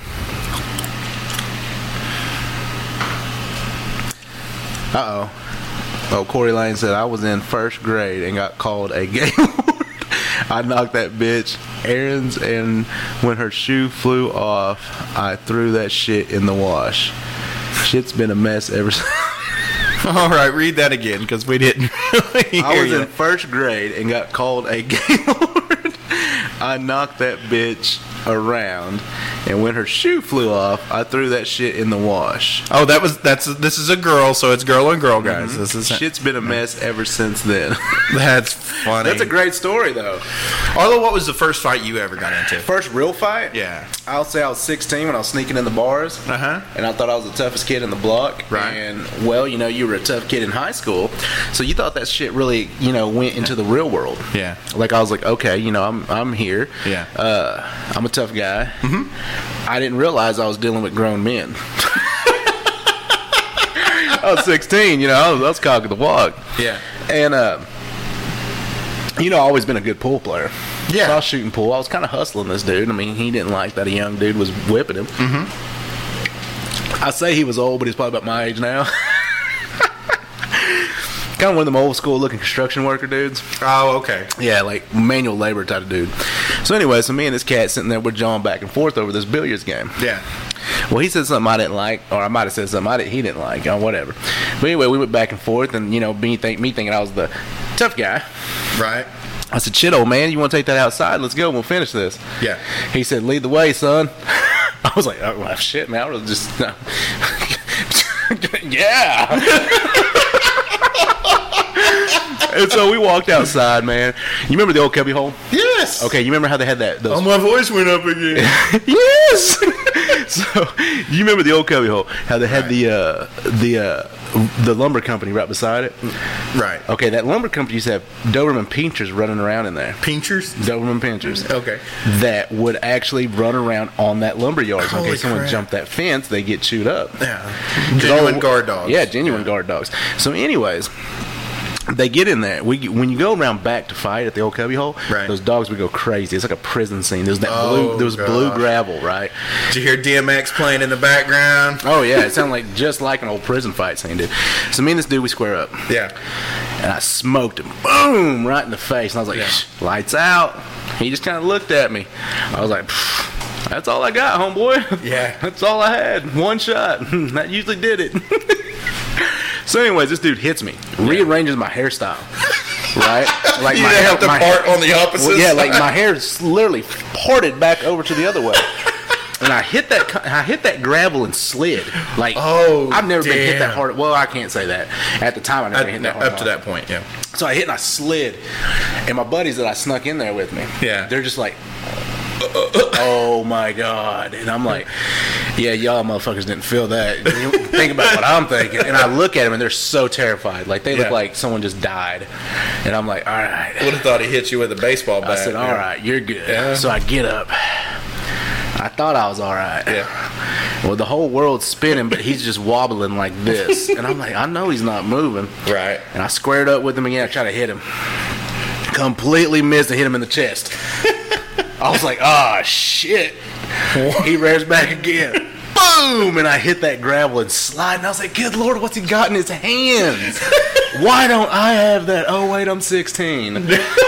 Uh oh. Oh, Corey Lane said I was in first grade and got called a gay lord. I knocked that bitch errands, and when her shoe flew off, I threw that shit in the wash. Shit's been a mess ever since. All right, read that again because we didn't really hear I was you. in first grade and got called a gay lord. I knocked that bitch around, and when her shoe flew off, I threw that shit in the wash. Oh, that was that's this is a girl, so it's girl and girl, guys. Mm-hmm. This is Shit's been a mess ever since then. That's funny. That's a great story, though. Arlo, what was the first fight you ever got into? First real fight? Yeah. I'll say I was sixteen when I was sneaking in the bars. Uh-huh. And I thought I was the toughest kid in the block. Right. And, well, you know, you were a tough kid in high school. So you thought that shit really, you know, went into the real world. Yeah. Like, I was like, okay, you know, I'm I'm here. Yeah. Uh, I'm a tough guy. Mm-hmm. I didn't realize I was dealing with grown men. I was sixteen, you know, I was, I was cock of the walk. Yeah. And, uh, you know, I've always been a good pool player. Yeah. So I was shooting pool. I was kind of hustling this dude. I mean, he didn't like that a young dude was whipping him. Mm-hmm. I say he was old, but he's probably about my age now. Kind of one of them old school looking construction worker dudes. Oh, okay. Yeah, like manual labor type of dude. So anyway, so me and this cat sitting there, we're jawing back and forth over this billiards game. Yeah. Well, he said something I didn't like, or I might have said something I didn't, he didn't like, or whatever. But anyway, we went back and forth, and, you know, me, think, me thinking I was the tough guy. Right. I said, shit, old man, you want to take that outside? Let's go, we'll finish this. Yeah. He said, lead the way, son. I was like, oh, well, shit, man, I was just, no. Yeah. And so we walked outside, man. You remember the old cubby hole? Yes. Okay, you remember how they had that? Those Oh, my voice went up again. yes. So you remember the old cubby hole? How they had Right. the uh, the uh, the lumber company right beside it? Right. Okay, that lumber company used to have Doberman pinchers running around in there. Pinchers. Doberman pinchers. Okay. That would actually run around on that lumber yard. So in Holy case someone crap. jumped that fence, they get chewed up. Yeah. 'Cause Genuine all- guard dogs. Yeah, genuine guard dogs. So, anyways, they get in there. We when you go around back to fight at the old cubby hole, Right. those dogs would go crazy. It's like a prison scene. There's that Oh, blue, there was blue gosh. gravel, right? Did you hear D M X playing in the background? Oh yeah, it sounded like just like an old prison fight scene, dude. So me and this dude, we square up, Yeah. and I smoked him, boom, right in the face. And I was like, Yeah. "Shh, lights out." He just kind of looked at me. I was like, "Pfft, that's all I got, homeboy. Yeah. That's all I had. One shot. That usually did it." So, anyways, this dude hits me, rearranges my hairstyle, right? Like You my didn't have to my- part on the opposite Well, yeah, like side. my hair's literally parted back over to the other way. And I hit that, co- I hit that gravel and slid. Like, Oh, I've never been hit that damn. hard. Well, I can't say that. At the time, I never Up, hit that hard. up to that point, yeah. So I hit and I slid. And my buddies that I snuck in there with me, Yeah. they're just like, oh my God. And I'm like, yeah, y'all motherfuckers didn't feel that. You think about what I'm thinking. And I look at them and they're so terrified. Like, they look Yeah. like someone just died. And I'm like, all right. Would have thought he hit you with a baseball bat. I said, all right, you're good. Yeah. So I get up. I thought I was all right. Yeah. Well, the whole world's spinning, but he's just wobbling like this. And I'm like, I know he's not moving. Right. And I squared up with him again. I tried to hit him. completely missed and hit him in the chest. I was like, oh, shit. He rears back again. Boom! And I hit that gravel and slide. And I was like, good Lord, what's he got in his hands? Why don't I have that? Oh, wait, I'm sixteen.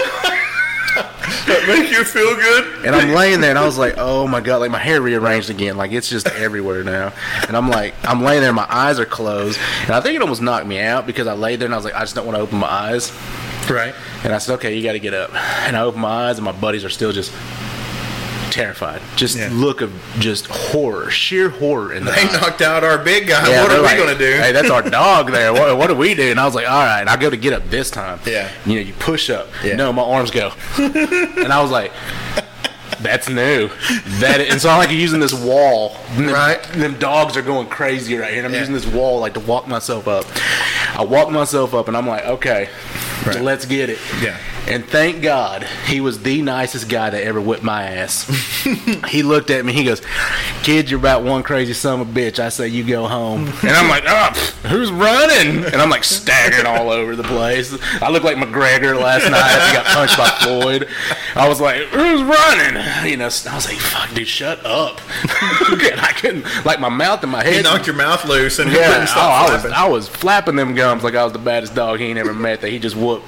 That make you feel good? And I'm laying there, and I was like, oh, my God. Like, my hair rearranged again. Like, it's just everywhere now. And I'm like, I'm laying there, and my eyes are closed. And I think it almost knocked me out because I laid there, and I was like, I just don't want to open my eyes. Right. And I said, okay, you got to get up. And I opened my eyes, and my buddies are still just terrified. Just Yeah. look of just horror, sheer horror in the They eyes. knocked out our big guy. Yeah, What are they're we like, going to do? Hey, that's our dog there. What, what do we do? And I was like, all right. And I go to get up this time. Yeah. You know, you push up. Yeah. No, my arms go. And I was like, that's new. That and so I'm like using this wall. And them, Right. Them dogs are going crazy right here. And I'm Yeah. using this wall like to walk myself up. I walk myself up, and I'm like, okay, Right. let's get it. Yeah. And thank God he was the nicest guy that ever whipped my ass. He looked at me. He goes, kid, you're about one crazy son of a bitch. I say you go home. And I'm like, oh, pff, who's running? And I'm like staggering all over the place. I look like McGregor last night after he got punched by Floyd. I was like, who's running? You know, I was like, fuck, dude, shut up. And I couldn't, like my mouth and my head. He knocked your mouth loose and you Yeah, couldn't oh, stop I was flapping. I was flapping them gums like I was the baddest dog he ain't ever met that he just whooped.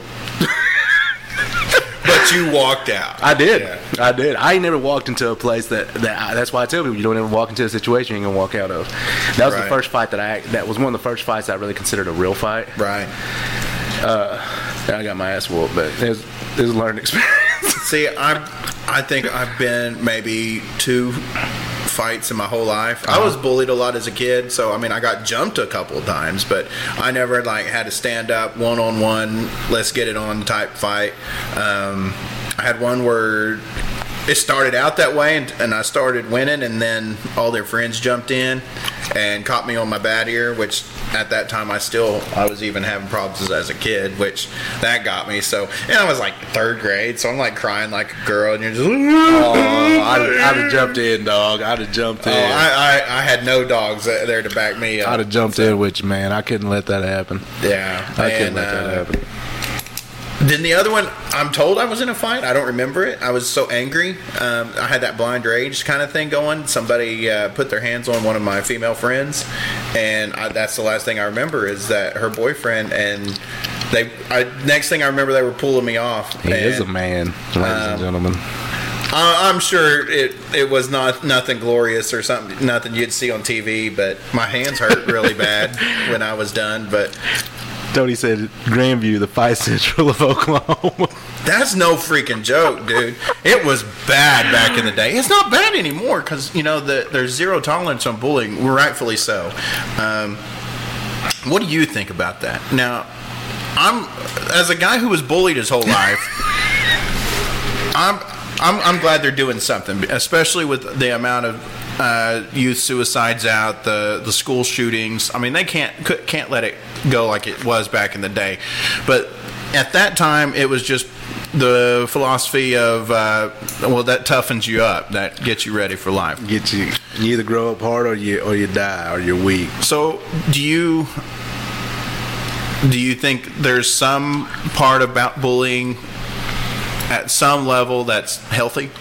But you walked out. I did. Yeah. I did. I ain't never walked into a place that, that I, that's why I tell people you don't ever walk into a situation you ain't gonna walk out of. That was Right. the first fight that I that was one of the first fights I really considered a real fight. Right. And I got my ass whooped, but it was, it was a learning experience. See, I I think I've been maybe two fights in my whole life. I was bullied a lot as a kid, so I mean I got jumped a couple of times, but I never like had to stand up one on one, let's get it on type fight. Um, I had one where it started out that way, and, and I started winning, and then all their friends jumped in and caught me on my bad ear, which at that time I still I was even having problems as a kid, which that got me. So, and I was like third grade, so I'm like crying like a girl, and you're just Oh, I'd, I'd have jumped in, dog. I'd have jumped in. Oh, I, I, I had no dogs there to back me up. I'd have jumped in with you, man. I couldn't let that happen. Yeah, I couldn't and, let that uh, happen. Then the other one, I'm told I was in a fight. I don't remember it. I was so angry. Um, I had that blind rage kind of thing going. Somebody uh, put their hands on one of my female friends, and I, that's the last thing I remember is that her boyfriend and they. I, next thing I remember, they were pulling me off. He and, is a man, ladies um, and gentlemen. I- I'm sure it it was not nothing glorious or something, nothing you'd see on T V. But my hands hurt really bad when I was done. But Tony said Grandview, the fight central of Oklahoma. that's no freaking joke, dude. It was bad back in the day. It's not bad anymore because you know the, there's zero tolerance on bullying, rightfully so. Um, what do you think about that? Now, I'm as a guy who was bullied his whole life. I'm I'm I'm glad they're doing something, especially with the amount of uh, youth suicides out, the the school shootings. I mean, they can't cou- can't let it go like it was back in the day. But at that time, it was just the philosophy of uh, well, that toughens you up, that gets you ready for life. Get you, you either grow up hard or you or you die or you're weak. So, do you do you think there's some part about bullying at some level that's healthy?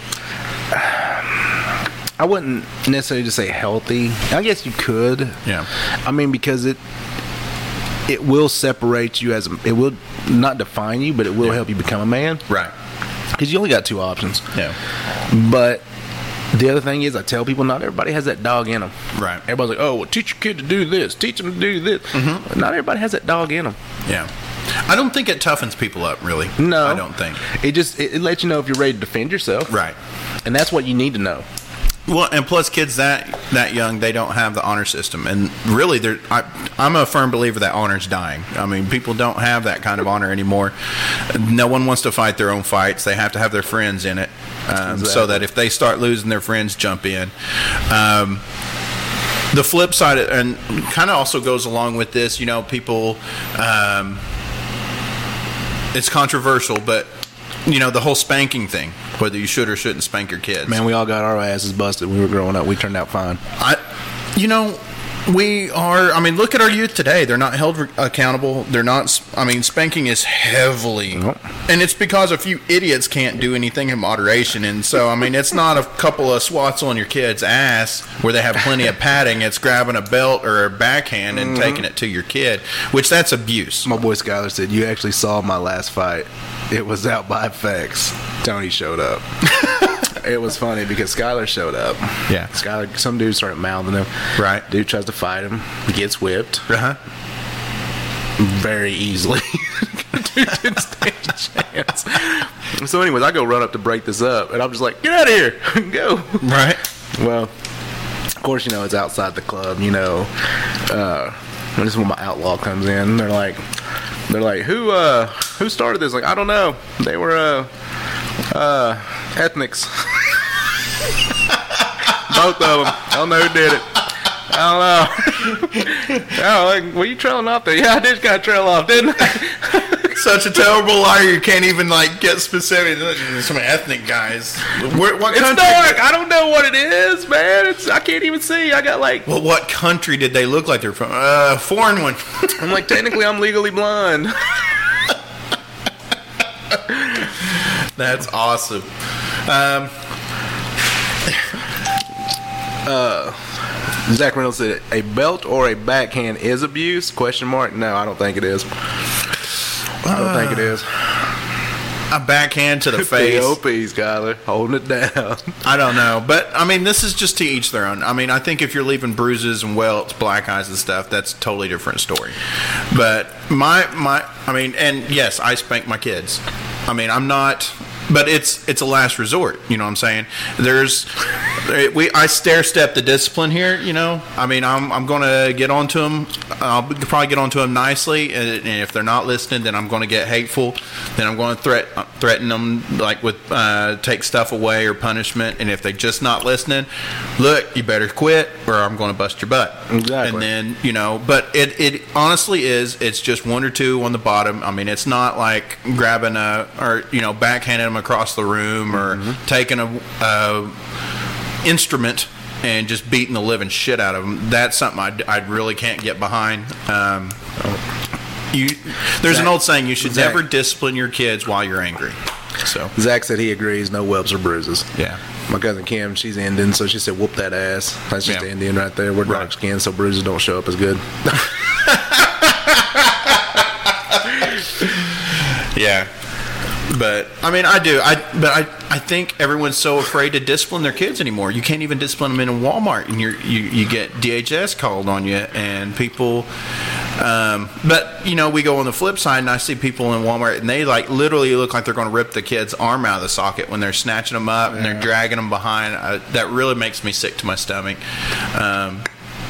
I wouldn't necessarily just say healthy. I guess you could. Yeah. I mean, because it it will separate you as a, it will not define you, but it will Yeah. help you become a man. Right. Because you only got two options. Yeah. But the other thing is, I tell people not everybody has that dog in them. Right. Everybody's like, "Oh, well, teach your kid to do this. Teach them to do this." Mm-hmm. Not everybody has that dog in them. Yeah. I don't think it toughens people up, really. No, I don't think. It just it, it lets you know if you're ready to defend yourself. Right. And that's what you need to know. Well, and plus, kids that that young, they don't have the honor system, and really, they're. I, I'm a firm believer that honor's dying. I mean, people don't have that kind of honor anymore. No one wants to fight their own fights. They have to have their friends in it, um, Exactly. so that if they start losing, their friends jump in. Um, the flip side, and kind of also goes along with this, you know, people. Um, it's controversial, but you know, the whole spanking thing, whether you should or shouldn't spank your kids. Man, we all got our asses busted when we were growing up. We turned out fine. I, you know, We are, I mean, look at our youth today. They're not held accountable. They're not, I mean, spanking is heavily. Nope. And it's because a few idiots can't do anything in moderation. And so, I mean, it's not a couple of swats on your kid's ass where they have plenty of padding. It's grabbing a belt or a backhand and mm-hmm. taking it to your kid, which that's abuse. My boy Skyler said, you actually saw my last fight. It was out by Effects. Tony showed up. It was funny because Skyler showed up. Yeah. Skyler, some dude started mouthing him. Right. Dude tries to fight him. Gets whipped. Uh-huh. Very easily. Dude didn't stand a chance. So anyways, I go run up to break this up, and I'm just like, get out of here. Go. Right. Well, of course, you know, it's outside the club, you know. Uh, this is when my outlaw comes in. They're like, they're like, who, uh, who started this? Like, I don't know. They were, uh, uh, ethnics. Both of them. I don't know who did it. I don't know. Oh, like, were you trailing off there? Yeah, I did kind of trail off, didn't I? Such a terrible liar. You can't even like get specific. Some ethnic guys. Where, what it's country? dark. I don't know what it is, man. It's I can't even see. I got like. Well, what country did they look like they're from? Uh, foreign one. I'm like, technically, I'm legally blind. That's awesome. Um, uh, Zach Reynolds said, a belt or a backhand is abuse? Question mark. No, I don't think it is. I don't uh, think it is. A backhand to the face. P O P, Skyler. Holding it down. I don't know. But, I mean, this is just to each their own. I mean, I think if you're leaving bruises and welts, black eyes and stuff, that's a totally different story. But my, my, I mean, and yes, I spank my kids. I mean, I'm not... But it's it's a last resort, you know what I'm saying? There's, we I stair step the discipline here, you know. I mean, I'm I'm going to get onto them. I'll probably get onto them nicely, and, and if they're not listening, then I'm going to get hateful. Then I'm going to threat threaten them like with uh, take stuff away or punishment. And if they're just not listening, look, you better quit, or I'm going to bust your butt. Exactly. And then you know, but it it honestly is. It's just one or two on the bottom. I mean, it's not like grabbing a or you know backhanding them across the room or mm-hmm. taking a uh, instrument and just beating the living shit out of them. That's something I I really can't get behind. Um, you, there's Zach, an old saying: you should Zach. never discipline your kids while you're angry. So Zach said he agrees. No whelps or bruises. Yeah. My cousin Kim, she's Indian, so she said, "Whoop that ass." That's just yeah. the Indian right there. We're dark right. skin, so bruises don't show up as good. Yeah. But I mean, I do. I but I, I think everyone's so afraid to discipline their kids anymore. You can't even discipline them in Walmart, and you're, you you get D H S called on you, and people. Um, but you know, we go on the flip side, and I see people in Walmart, and they like literally look like they're going to rip the kid's arm out of the socket when they're snatching them up yeah. and they're dragging them behind. I, that really makes me sick to my stomach. Um,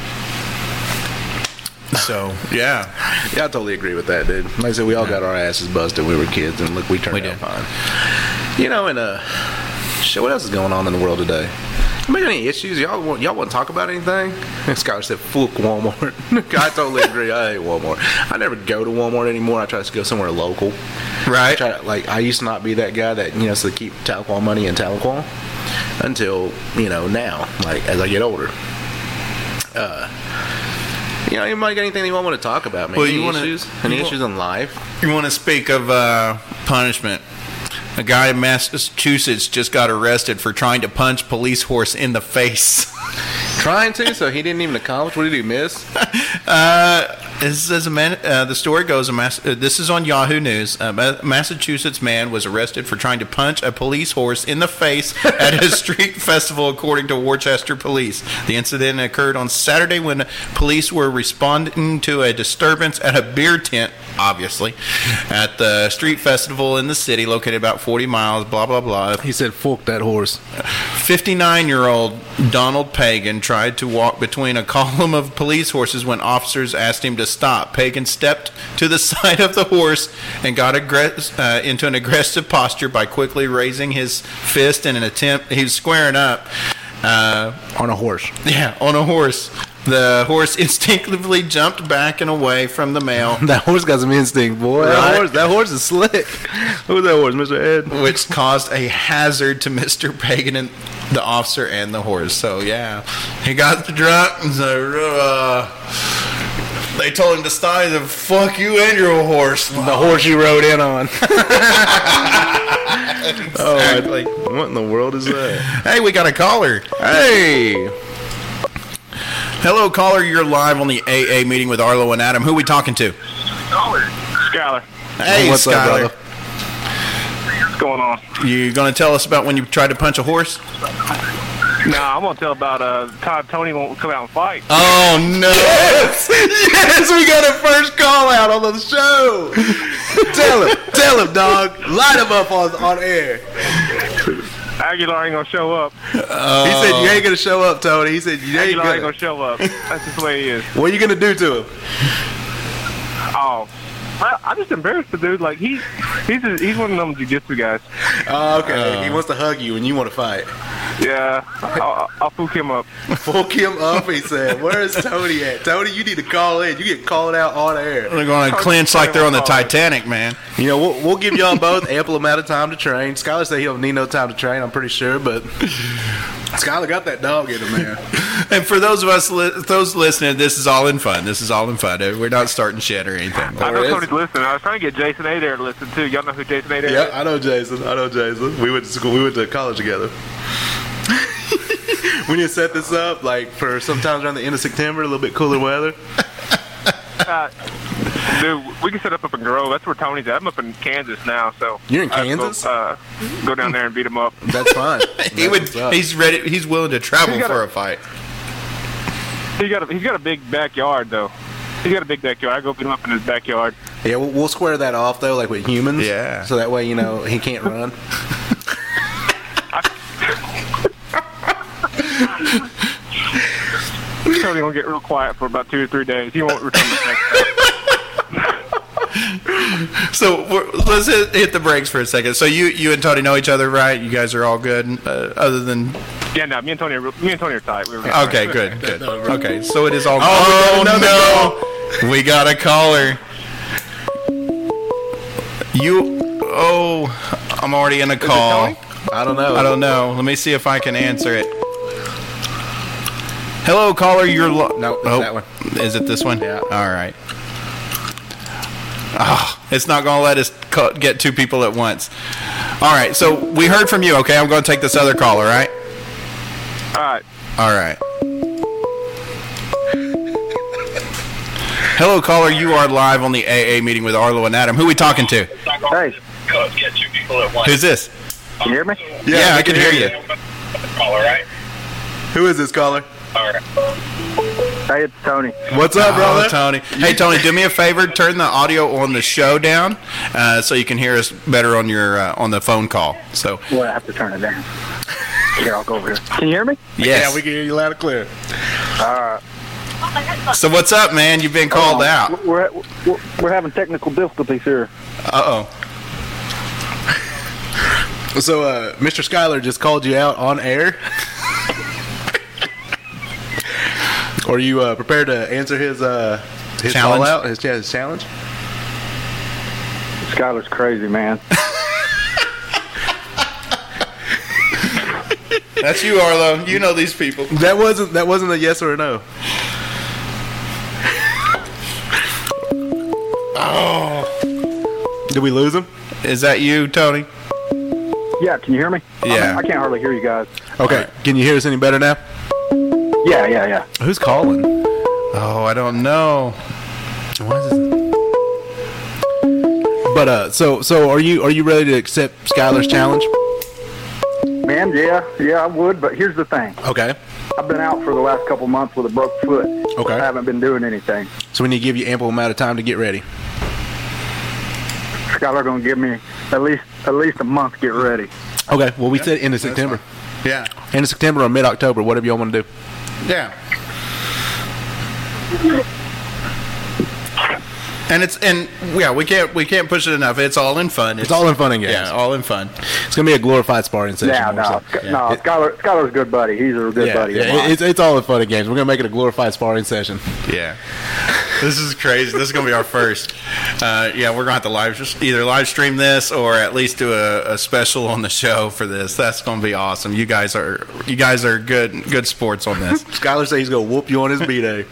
So yeah, yeah, I totally agree with that, dude. Like I said, we all got our asses busted when we were kids, and look, we turned we out did. fine. You know, and uh, shit, what else is going on in the world today? You got any issues? Y'all want y'all want to talk about anything? And Scott said, "Fuck Walmart." I totally agree. I hate Walmart. I never go to Walmart anymore. I try to go somewhere local. Right. I try to, like I used to not be that guy that you know so to keep Tahlequah money in Tahlequah until you know now, like as I get older. Uh. You know, anybody got anything you want to talk about? Maybe well, you any wanna, issues? Any issues in life? You want to speak of uh, punishment? A guy in Massachusetts just got arrested for trying to punch police horse in the face. Trying to? So he didn't even accomplish? What did he miss? Uh, this is a man, uh, the story goes, a Mass, uh, this is on Yahoo News. A Massachusetts man was arrested for trying to punch a police horse in the face at a street festival, according to Worcester police. The incident occurred on Saturday when police were responding to a disturbance at a beer tent, obviously, at the street festival in the city, located about forty miles, blah, blah, blah. He said, fuck that horse. fifty-nine-year-old Donald Pagan tried to walk between a column of police horses when officers asked him to stop. Pagan stepped to the side of the horse and got aggress- uh, into an aggressive posture by quickly raising his fist in an attempt. He was squaring up. Uh, on a horse. Yeah, on a horse. The horse instinctively jumped back and away from the male, That horse got some instinct, boy. That Right. horse, that horse is slick. Who's that horse, Mister Ed? which caused a hazard to Mister Pagan and the officer and the horse. So yeah, he got drunk and said, uh, they told him to stop. He said, "Fuck you and your horse." The horse you rode in on. Oh, Exactly. what in the world is that? Hey, we got a caller. Hey. Hello, caller. You're live on the A A meeting with Arlo and Adam. Who we talking to? Skyler, Hey, What's up, Skyler. brother? what's going on? You gonna tell us about when you tried to punch a horse? Nah, I'm gonna tell about uh Todd Tony won't come out and fight. Oh no! Yes, yes, we got a first call out on the show. Tell him, tell him, dog. Light him up on on air. Aguilar ain't gonna show up. He said you ain't gonna show up, Tony. He said you ain't Aguilar ain't gonna. gonna show up. That's just the way he is. What are you gonna do to him? Oh, I, I'm just embarrassed the dude. Like he, he's a, he's one of them jiu-jitsu guys. Oh, okay. he wants to hug you and you want to fight. Yeah, I'll, I'll fook him up. Fuck him up, he said. Where is Tony at? Tony, you need to call in. You get called out on air. They're gonna clinch like they're on the Titanic, man. You know, we'll, we'll give y'all both ample amount of time to train. Skylar said he don't need no time to train, I'm pretty sure, but Skylar got that dog in him, man. And for those of us, li- those listening, this is all in fun. This is all in fun. We're not starting shit or anything. I know Or is- Tony's listening. I was trying to get Jason Adair to listen too. Y'all know who Jason Adair Yeah, is? I know Jason. I know Jason. We went to school. We went to college together. We need to set this up like for sometimes around the end of September, a little bit cooler weather. Uh, dude, we can set up up in Grove. That's where Tony's at. I'm up in Kansas now, so You're in I have to Kansas? Go, uh, go down there and beat him up. That's fine. He would. He's ready. He's willing to travel He's got for a- a fight. He got a, he's got a big backyard though. He's got a big backyard. I go beat him up in his backyard. Yeah, we'll, we'll square that off though, like with humans. Yeah. So that way, you know, he can't run. Tony gonna get real quiet for about two or three days. He won't return the next time. So we're, let's hit, hit the brakes for a second. So you, you and Tony know each other, right? You guys are all good, uh, other than. Yeah, no, me and Tony, are, real- me and Tony are tight. We were Okay, good, good. Okay, so it is all. Oh, Oh, no! We got a caller. You. Oh, I'm already in a call. Tony? I don't know. I don't know. Let me see if I can answer it. Hello, caller. You're lo- No, it's that one. Is it this one? Yeah. All right. Oh, it's not going to let us ca- get two people at once. All right. So we heard from you. Okay, I'm going to take this other call. All right. All right. All right. Hello, caller. You are live on the A A meeting with Arlo and Adam. Who are we talking to? Hey, Who's this? can you hear me? Yeah, I can hear you. Who is this caller? Hey, it's Tony. What's up, Oh, brother? Tony. Hey, Tony, do me a favor. Turn the audio on the show down uh, so you can hear us better on your uh, on the phone call. So, Well, I have to turn it down. Here, I'll go over here. Can you hear me? yes. Yeah, we can hear you loud and clear. So what's up, man? You've been called Uh, out. We're, we're, we're having technical difficulties here. Uh-oh. So, uh, Mister Schuyler just called you out on air. Are you uh, prepared to answer his uh, his Challenge? call out? His, yeah, his challenge? Skylar's crazy, man. That's you, Arlo. You know these people. That wasn't that wasn't a yes or a no. Oh. Did we lose him? Is that you, Tony? Yeah, can you hear me? Yeah. I, I can't hardly hear you guys. Okay. Can you hear us any better now? Yeah, yeah, yeah. Who's calling? Oh, I don't know. What is it? But uh, so so are you are you ready to accept Skylar's challenge? Man, yeah, yeah, I would, but here's the thing. Okay. I've been out for the last couple months with a broke foot. Okay. I haven't been doing anything. So we need to give you ample amount of time to get ready. Skylar gonna give me at least at least a month to get ready. Okay. Well, we said end of September. Yeah. End of September or mid October, whatever y'all want to do. Yeah. And it's and yeah, we can't we can't push it enough. It's all in fun. It's, it's all in fun and games. Yeah, all in fun. It's gonna be a glorified sparring session. Yeah, no, so. yeah. no. Skylar, Skylar's a good buddy. He's a good yeah, buddy. Yeah, it's it's all in fun and games. We're gonna make it a glorified sparring session. Yeah. This is crazy. This is going to be our first. Uh, yeah, we're going to have to live either live stream this or at least do a, a special on the show for this. That's going to be awesome. You guys are you guys are good good sports on this. Skylar says he's going to whoop you on his B-Day.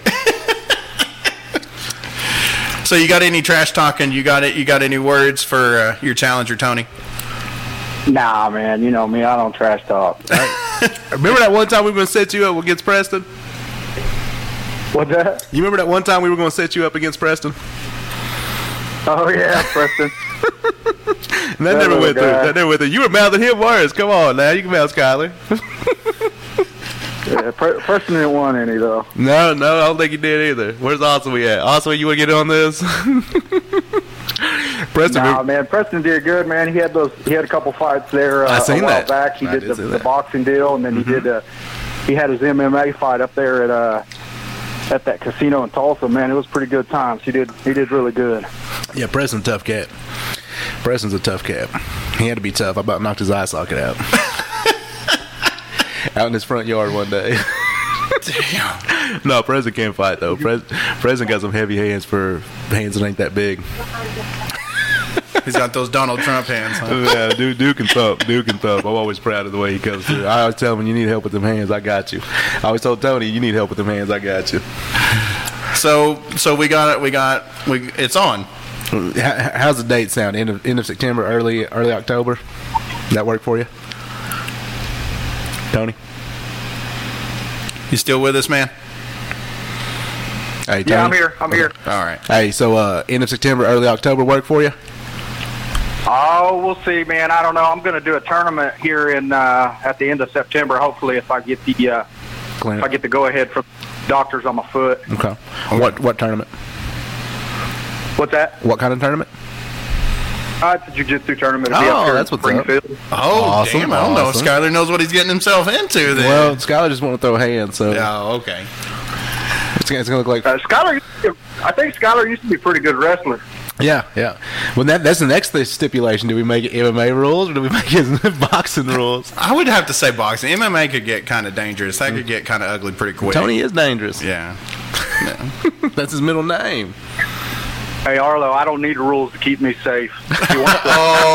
So you got any trash talking? You got it? You got any words for uh, your challenger, Tony? Nah, man. You know me. I don't trash talk. Remember that one time we were going to set you up against Preston? What's that? You remember that one time we were going to set you up against Preston? Oh yeah, Preston. that, that never went guy. through. That never went through. You were mouthing him words. Come on now, you can mouth Skylar. yeah, Pre- Preston didn't want any though. No, no, I don't think he did either. Where's Austin at? Austin, you want to get on this? Preston, nah, man, Preston did good, man. He had those. He had a couple fights there uh, I seen a while that. back. He I did, did the, the boxing deal, and then mm-hmm. he did. Uh, he had his M M A fight up there at uh, at that casino in Tulsa. Man, it was pretty good times. He did. He did really good. Yeah, Preston's a tough cat. Preston's a tough cat. He had to be tough. I about knocked his eye socket out. Out in his front yard one day. Damn. No, Preston can't fight though. Pres- Preston got some heavy hands for hands that ain't that big. He's got those Donald Trump hands. Huh? Yeah, Duke, Duke can thump. Duke can thump. I'm always proud of the way he comes through. I always tell him, you need help with them hands, I got you. I always told Tony, you need help with them hands, I got you. So, so we got it. We got. We. It's on. How, how's the date sound? End of end of September, early early October. That work for you, Tony? You still with us, man? Hey, Tony? Yeah, I'm here. I'm here. All right. Hey, so uh, end of September, early October work for you? Oh, we'll see, man. I don't know. I'm going to do a tournament here in uh, at the end of September. Hopefully, if I get the uh, if I get the go ahead from doctors on my foot. Okay. What what tournament? What's that? What kind of tournament? Uh, it's a jiu-jitsu tournament. It'll be Oh, up here that's in what's up. Springfield. Oh, Awesome, damn! I don't know if awesome. Skylar knows what he's getting himself into. Then. Well, Skylar just want to throw hands, so Oh, okay. it's, it's going to look like Uh, Skylar, I think Skylar used to be a pretty good wrestler. yeah, yeah. Well, that that's the next stipulation. Do we make it M M A rules or do we make it boxing rules? I would have to say boxing. M M A could get kind of dangerous. That could get kind of ugly pretty quick. Tony is dangerous. Yeah. Yeah. That's his middle name. Hey, Arlo, I don't need rules to keep me safe. If you want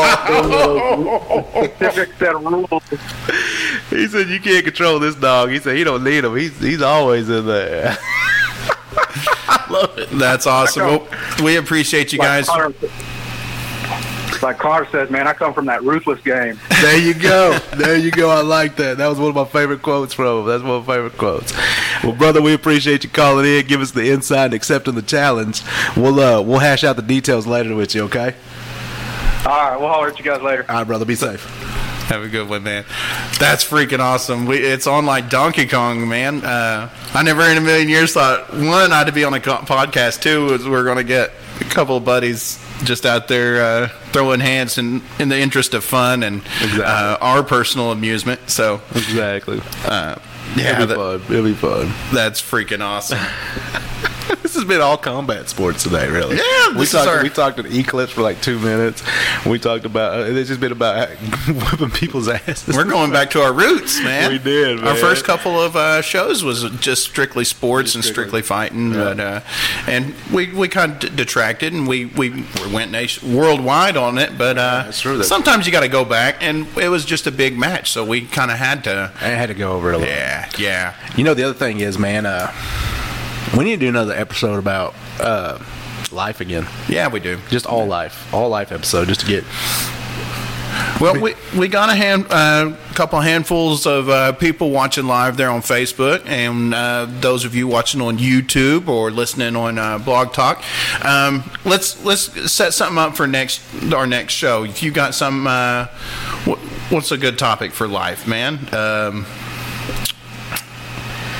a specific set of rules. He said you can't control this dog. He said he don't need him. He's he's always in there. I love it. That's awesome. Well, we appreciate you guys. Like Connor, like Connor says, man, I come from that ruthless game. There you go. There you go. I like that. That was one of my favorite quotes from him. That's one of my favorite quotes. Well, brother, we appreciate you calling in, give us the insight, and accepting the challenge. We'll uh, we'll hash out the details later with you, okay? All right, we'll holler at you guys later. All right, brother. Be safe. Have a good one, man. That's freaking awesome. We, it's on like Donkey Kong, man. Uh, I never in a million years thought, one, I'd be on a co- podcast, two, is we're going to get a couple of buddies just out there uh, throwing hands in, in the interest of fun and Exactly. uh, our personal amusement. So, Exactly. uh, yeah, It'll be that- fun. It'll be fun. that's freaking awesome. This has been all combat sports today, really. Yeah, we this talked. is our- We talked at Eclipse for like two minutes. We talked about. Uh, it's just been about whipping people's asses. We're going back to our roots, man. We did, Our man. first couple of uh, shows was just strictly sports Just and strictly. strictly fighting, Yeah. but uh, and we, we kind of d- detracted and we, we went nation- worldwide on it. But uh, that's true. That's- sometimes you got to go back, and it was just a big match, so we kind of had to. I had to go over it a little. Yeah, yeah. You know, the other thing is, man, uh, we need to do another episode about uh, life again. Yeah, we do. Just all life, all life episode, just to get. Well, we we got a hand, uh, couple handfuls of uh, people watching live there on Facebook, and uh, those of you watching on YouTube or listening on uh, Blog Talk. Um, let's let's set something up for next our next show. If you got some, uh, what, what's a good topic for life, man? Um,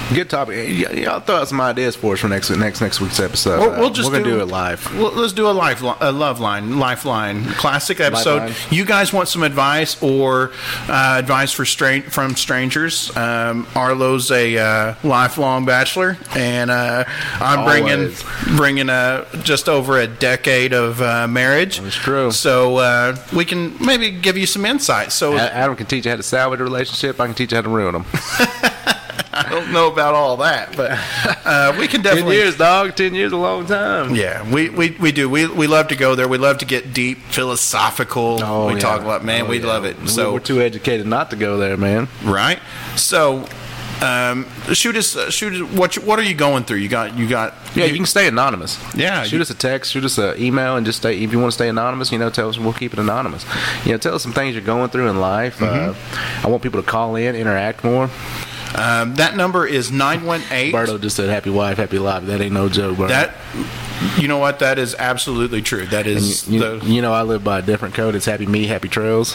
Good topic. Y- y'all throw out some ideas for us for next next next week's episode. We'll, we'll Uh, just we're gonna do, do it live. We'll, let's do a life, a love line, lifeline, classic episode. Lifeline. You guys want some advice or uh, advice for stra- from strangers? Um, Arlo's a uh, lifelong bachelor, and uh, I'm bringing Always. bringing uh, just over a decade of uh, marriage. That's true. So uh, we can maybe give you some insight. So A- Adam can teach you how to salvage a relationship. I can teach you how to ruin them. I don't know about all that, but uh, we can Ten definitely. years, dog. Ten years, a long time. Yeah, we, we, we do. We we love to go there. We love to get deep, philosophical. Oh, we yeah. talk about, man, Oh, we yeah. love it. We- So, we're too educated not to go there, man. right? So, um, shoot us, uh, shoot us, what, you- what are you going through? You got, you got, Yeah, you can stay anonymous. Yeah, shoot you- us a text, shoot us an email, and just stay. If you want to stay anonymous, you know, tell us. We'll keep it anonymous. You know, tell us some things you're going through in life. Mm-hmm. Uh, I want people to call in, interact more. um, that number is nine one eight. Berto just said, "Happy wife, happy life." That ain't no joke, Berto. That, you know what? That is absolutely true. That And is you, the, you know, I live by a different code. It's happy me, happy trails.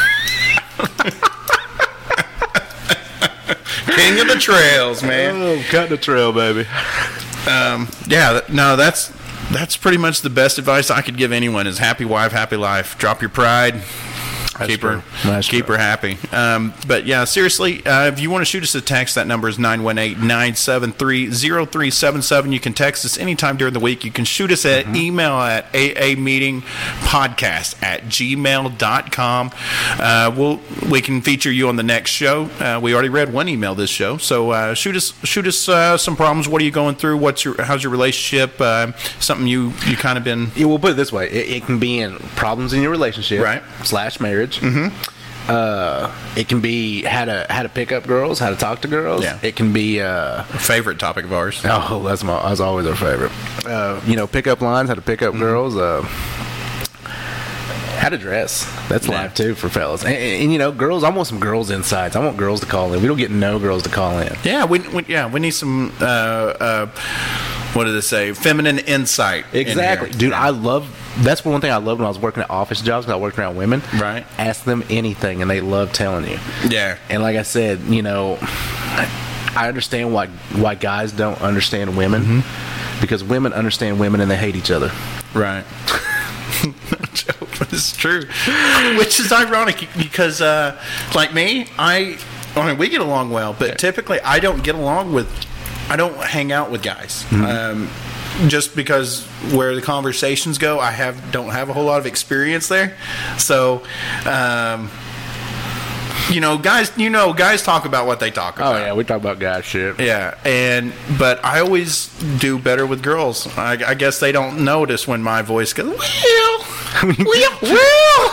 king of the trails, man. Oh, cut the trail, baby. Um, yeah, th- no, that's that's pretty much the best advice I could give anyone is happy wife, happy life. Drop your pride. Keep her, true. That's keep true. her happy. Um, but yeah, seriously, uh, if you want to shoot us a text, that number is nine one eight, nine seven three, zero three seven seven. You can text us anytime during the week. You can shoot us Mm-hmm. at email at a a meeting podcast at gmail dot com. Uh, we'll, we can feature you on the next show. Uh, we already read one email this show. So uh, shoot us shoot us uh, some problems. What are you going through? What's your How's your relationship? Uh, something you, you kind of been... Yeah, we'll put it this way: it, it can be in problems in your relationship, Right. Slash marriage. Mm-hmm. Uh, it can be how to how to pick up girls, how to talk to girls. Yeah. It can be uh, favorite topic of ours. oh, that's my that's always our favorite. Uh, you know, pickup lines, how to pick up Mm-hmm. girls. Uh, how to dress. That's Yeah. live too for fellas. And, and, and, you know, girls. I want some girls insights. I want girls to call in. We don't get no girls to call in. Yeah, we, we yeah we need some. Uh, uh, what did it say? Feminine insight. in Exactly, here. dude. I love. That's one thing I loved when I was working at office jobs. When I worked around women, Right. Ask them anything, and they love telling you. Yeah. And like I said, you know, I understand why why guys don't understand women Mm-hmm. because women understand women and they hate each other. Right. No joke, but it's true. Which is ironic because, uh, like me, I, I mean, we get along well, but typically I don't get along with, I don't hang out with guys. Um, just because where the conversations go, I have don't have a whole lot of experience there. So, um, you know, guys, you know, guys talk about what they talk about. Oh yeah, we talk about guy shit. Yeah, and but I always do better with girls. I, I guess they don't notice when my voice goes, well, well, well.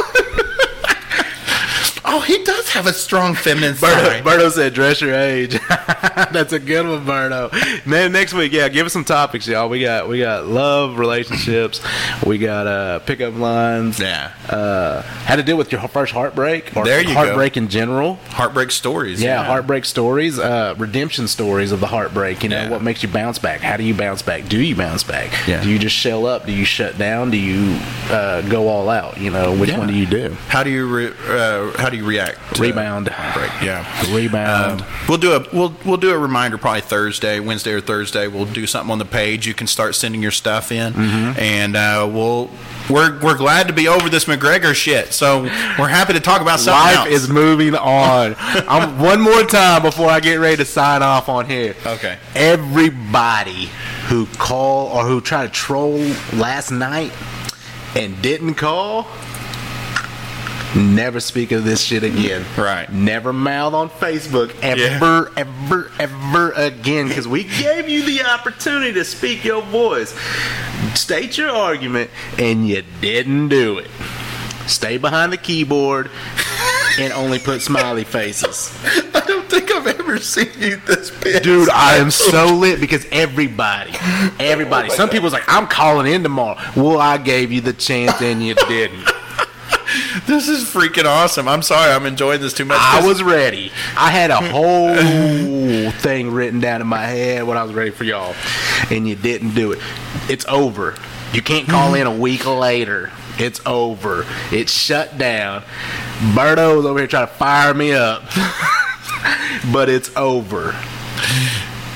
Oh, he does have a strong feminine Berto, side. Berto said, "Dress your age." That's a good one, Berto. Man, next week, yeah, give us some topics, y'all. We got we got love, relationships. We got uh, pickup lines. Yeah. Uh, how to deal with your first heartbreak or There you go. heartbreak in general. Heartbreak stories. Yeah, heartbreak stories, uh, redemption stories of the heartbreak. You know, Yeah. what makes you bounce back? How do you bounce back? Do you bounce back? Yeah. Do you just shell up? Do you shut down? Do you uh, go all out? You know, which Yeah. one do you do? How do you re, uh, how do you react? to Rebound. heartbreak? Yeah. Rebound. Um, we'll do a we'll we'll do a reminder probably Thursday, Wednesday or Thursday. We'll do something on the page. You can start sending your stuff in, Mm-hmm. and uh, we'll we're we're glad to be over this McGregor shit. So we're happy to talk about something Life else. is moving on. I'm, one more time before I get ready to sign off on here. Okay. Everybody who called or who tried to troll last night and didn't call, never speak of this shit again. Right. Never mouth on Facebook ever, ever, ever again. Because we gave you the opportunity to speak your voice. State your argument, and you didn't do it. Stay behind the keyboard and only put smiley faces. I don't think I've ever seen you this big. Dude, I am so lit because everybody, everybody, some people's like, I'm calling in tomorrow. Well, I gave you the chance and you didn't. This is freaking awesome. I'm sorry, I'm enjoying this too much. I was ready. I had a whole thing written down in my head when I was ready for y'all, and you didn't do it. It's over. You can't call in a week later. It's over. It's shut down. Berto's over here trying to fire me up, but it's over.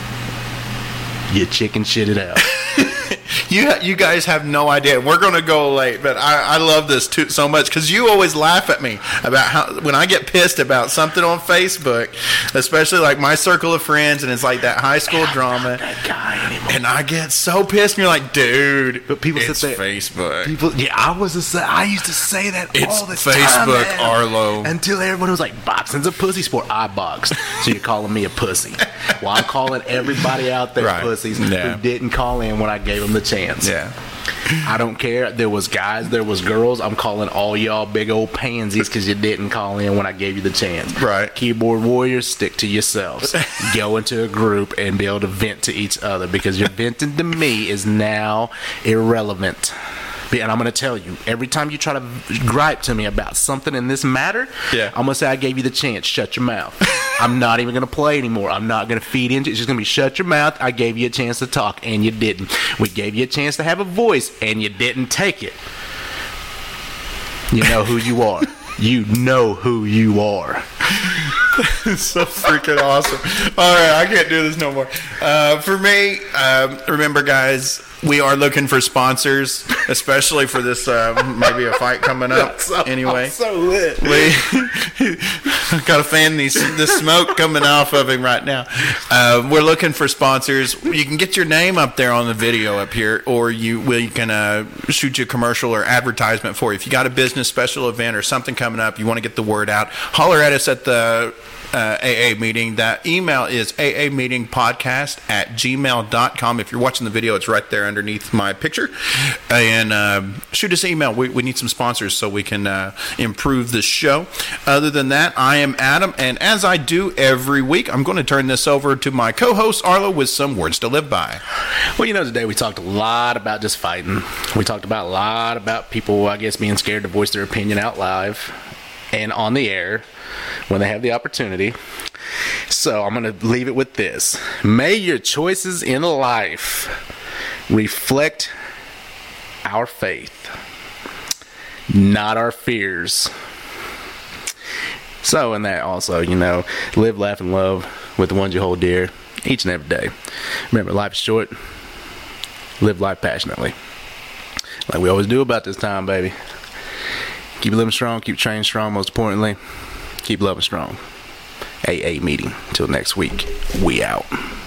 you chicken shit it out. You you guys have no idea. We're going to go late, but I, I love this too so much because you always laugh at me about how when I get pissed about something on Facebook, especially like my circle of friends, and it's like that high school I'm drama. not that guy anymore. And I get so pissed, and you're like, dude, But people it's sit there- Facebook. People, yeah, I was. A, say- I used to say that It's all the Facebook, time, man. Arlo. Until everyone was like, "Boxing's a pussy sport." I boxed, so you're calling me a pussy. Well, I'm calling everybody out there Right. pussies Yeah. who didn't call in when I gave them the chance. Yeah. I don't care. There was guys, there was girls. I'm calling all y'all big old pansies because you didn't call in when I gave you the chance. Right. Keyboard warriors, stick to yourselves. Go into a group and be able to vent to each other because your venting to me is now irrelevant. And I'm going to tell you, every time you try to gripe to me about something in this matter, Yeah. I'm going to say I gave you the chance. Shut your mouth. I'm not even going to play anymore. I'm not going to feed into it. It's just going to be shut your mouth. I gave you a chance to talk, and you didn't. We gave you a chance to have a voice, and you didn't take it. You know who you are. You know who you are. It's so freaking awesome. All right, I can't do this no more. Uh, for me, um, remember, guys, we are looking for sponsors, especially for this, uh, maybe a fight coming up. So- anyway, I'm so lit. we got to fan these the smoke coming off of him right now. Uh, we're looking for sponsors. You can get your name up there on the video up here, or you we can uh, shoot you a commercial or advertisement for you. If you got a business special event or something coming up, you want to get the word out, holler at us at the uh, A A meeting. That email is a a meeting podcast at gmail dot com. If you're watching the video, it's right there underneath my picture. And uh, shoot us an email. We, we need some sponsors so we can uh, improve the show. Other than that, I am Adam, and as I do every week, I'm going to turn this over to my co-host Arlo with some words to live by. Well, you know, today we talked a lot about just fighting. We talked about a lot about people, I guess, being scared to voice their opinion out live and on the air when they have the opportunity. So I'm going to leave it with this. May your choices in life reflect our faith, not our fears. So in that also, you know, live, laugh, and love with the ones you hold dear each and every day. Remember, life is short. Live life passionately. Like we always do about this time, baby. Keep living strong, keep training strong, most importantly, keep loving strong. A A meeting. Till next week, we out.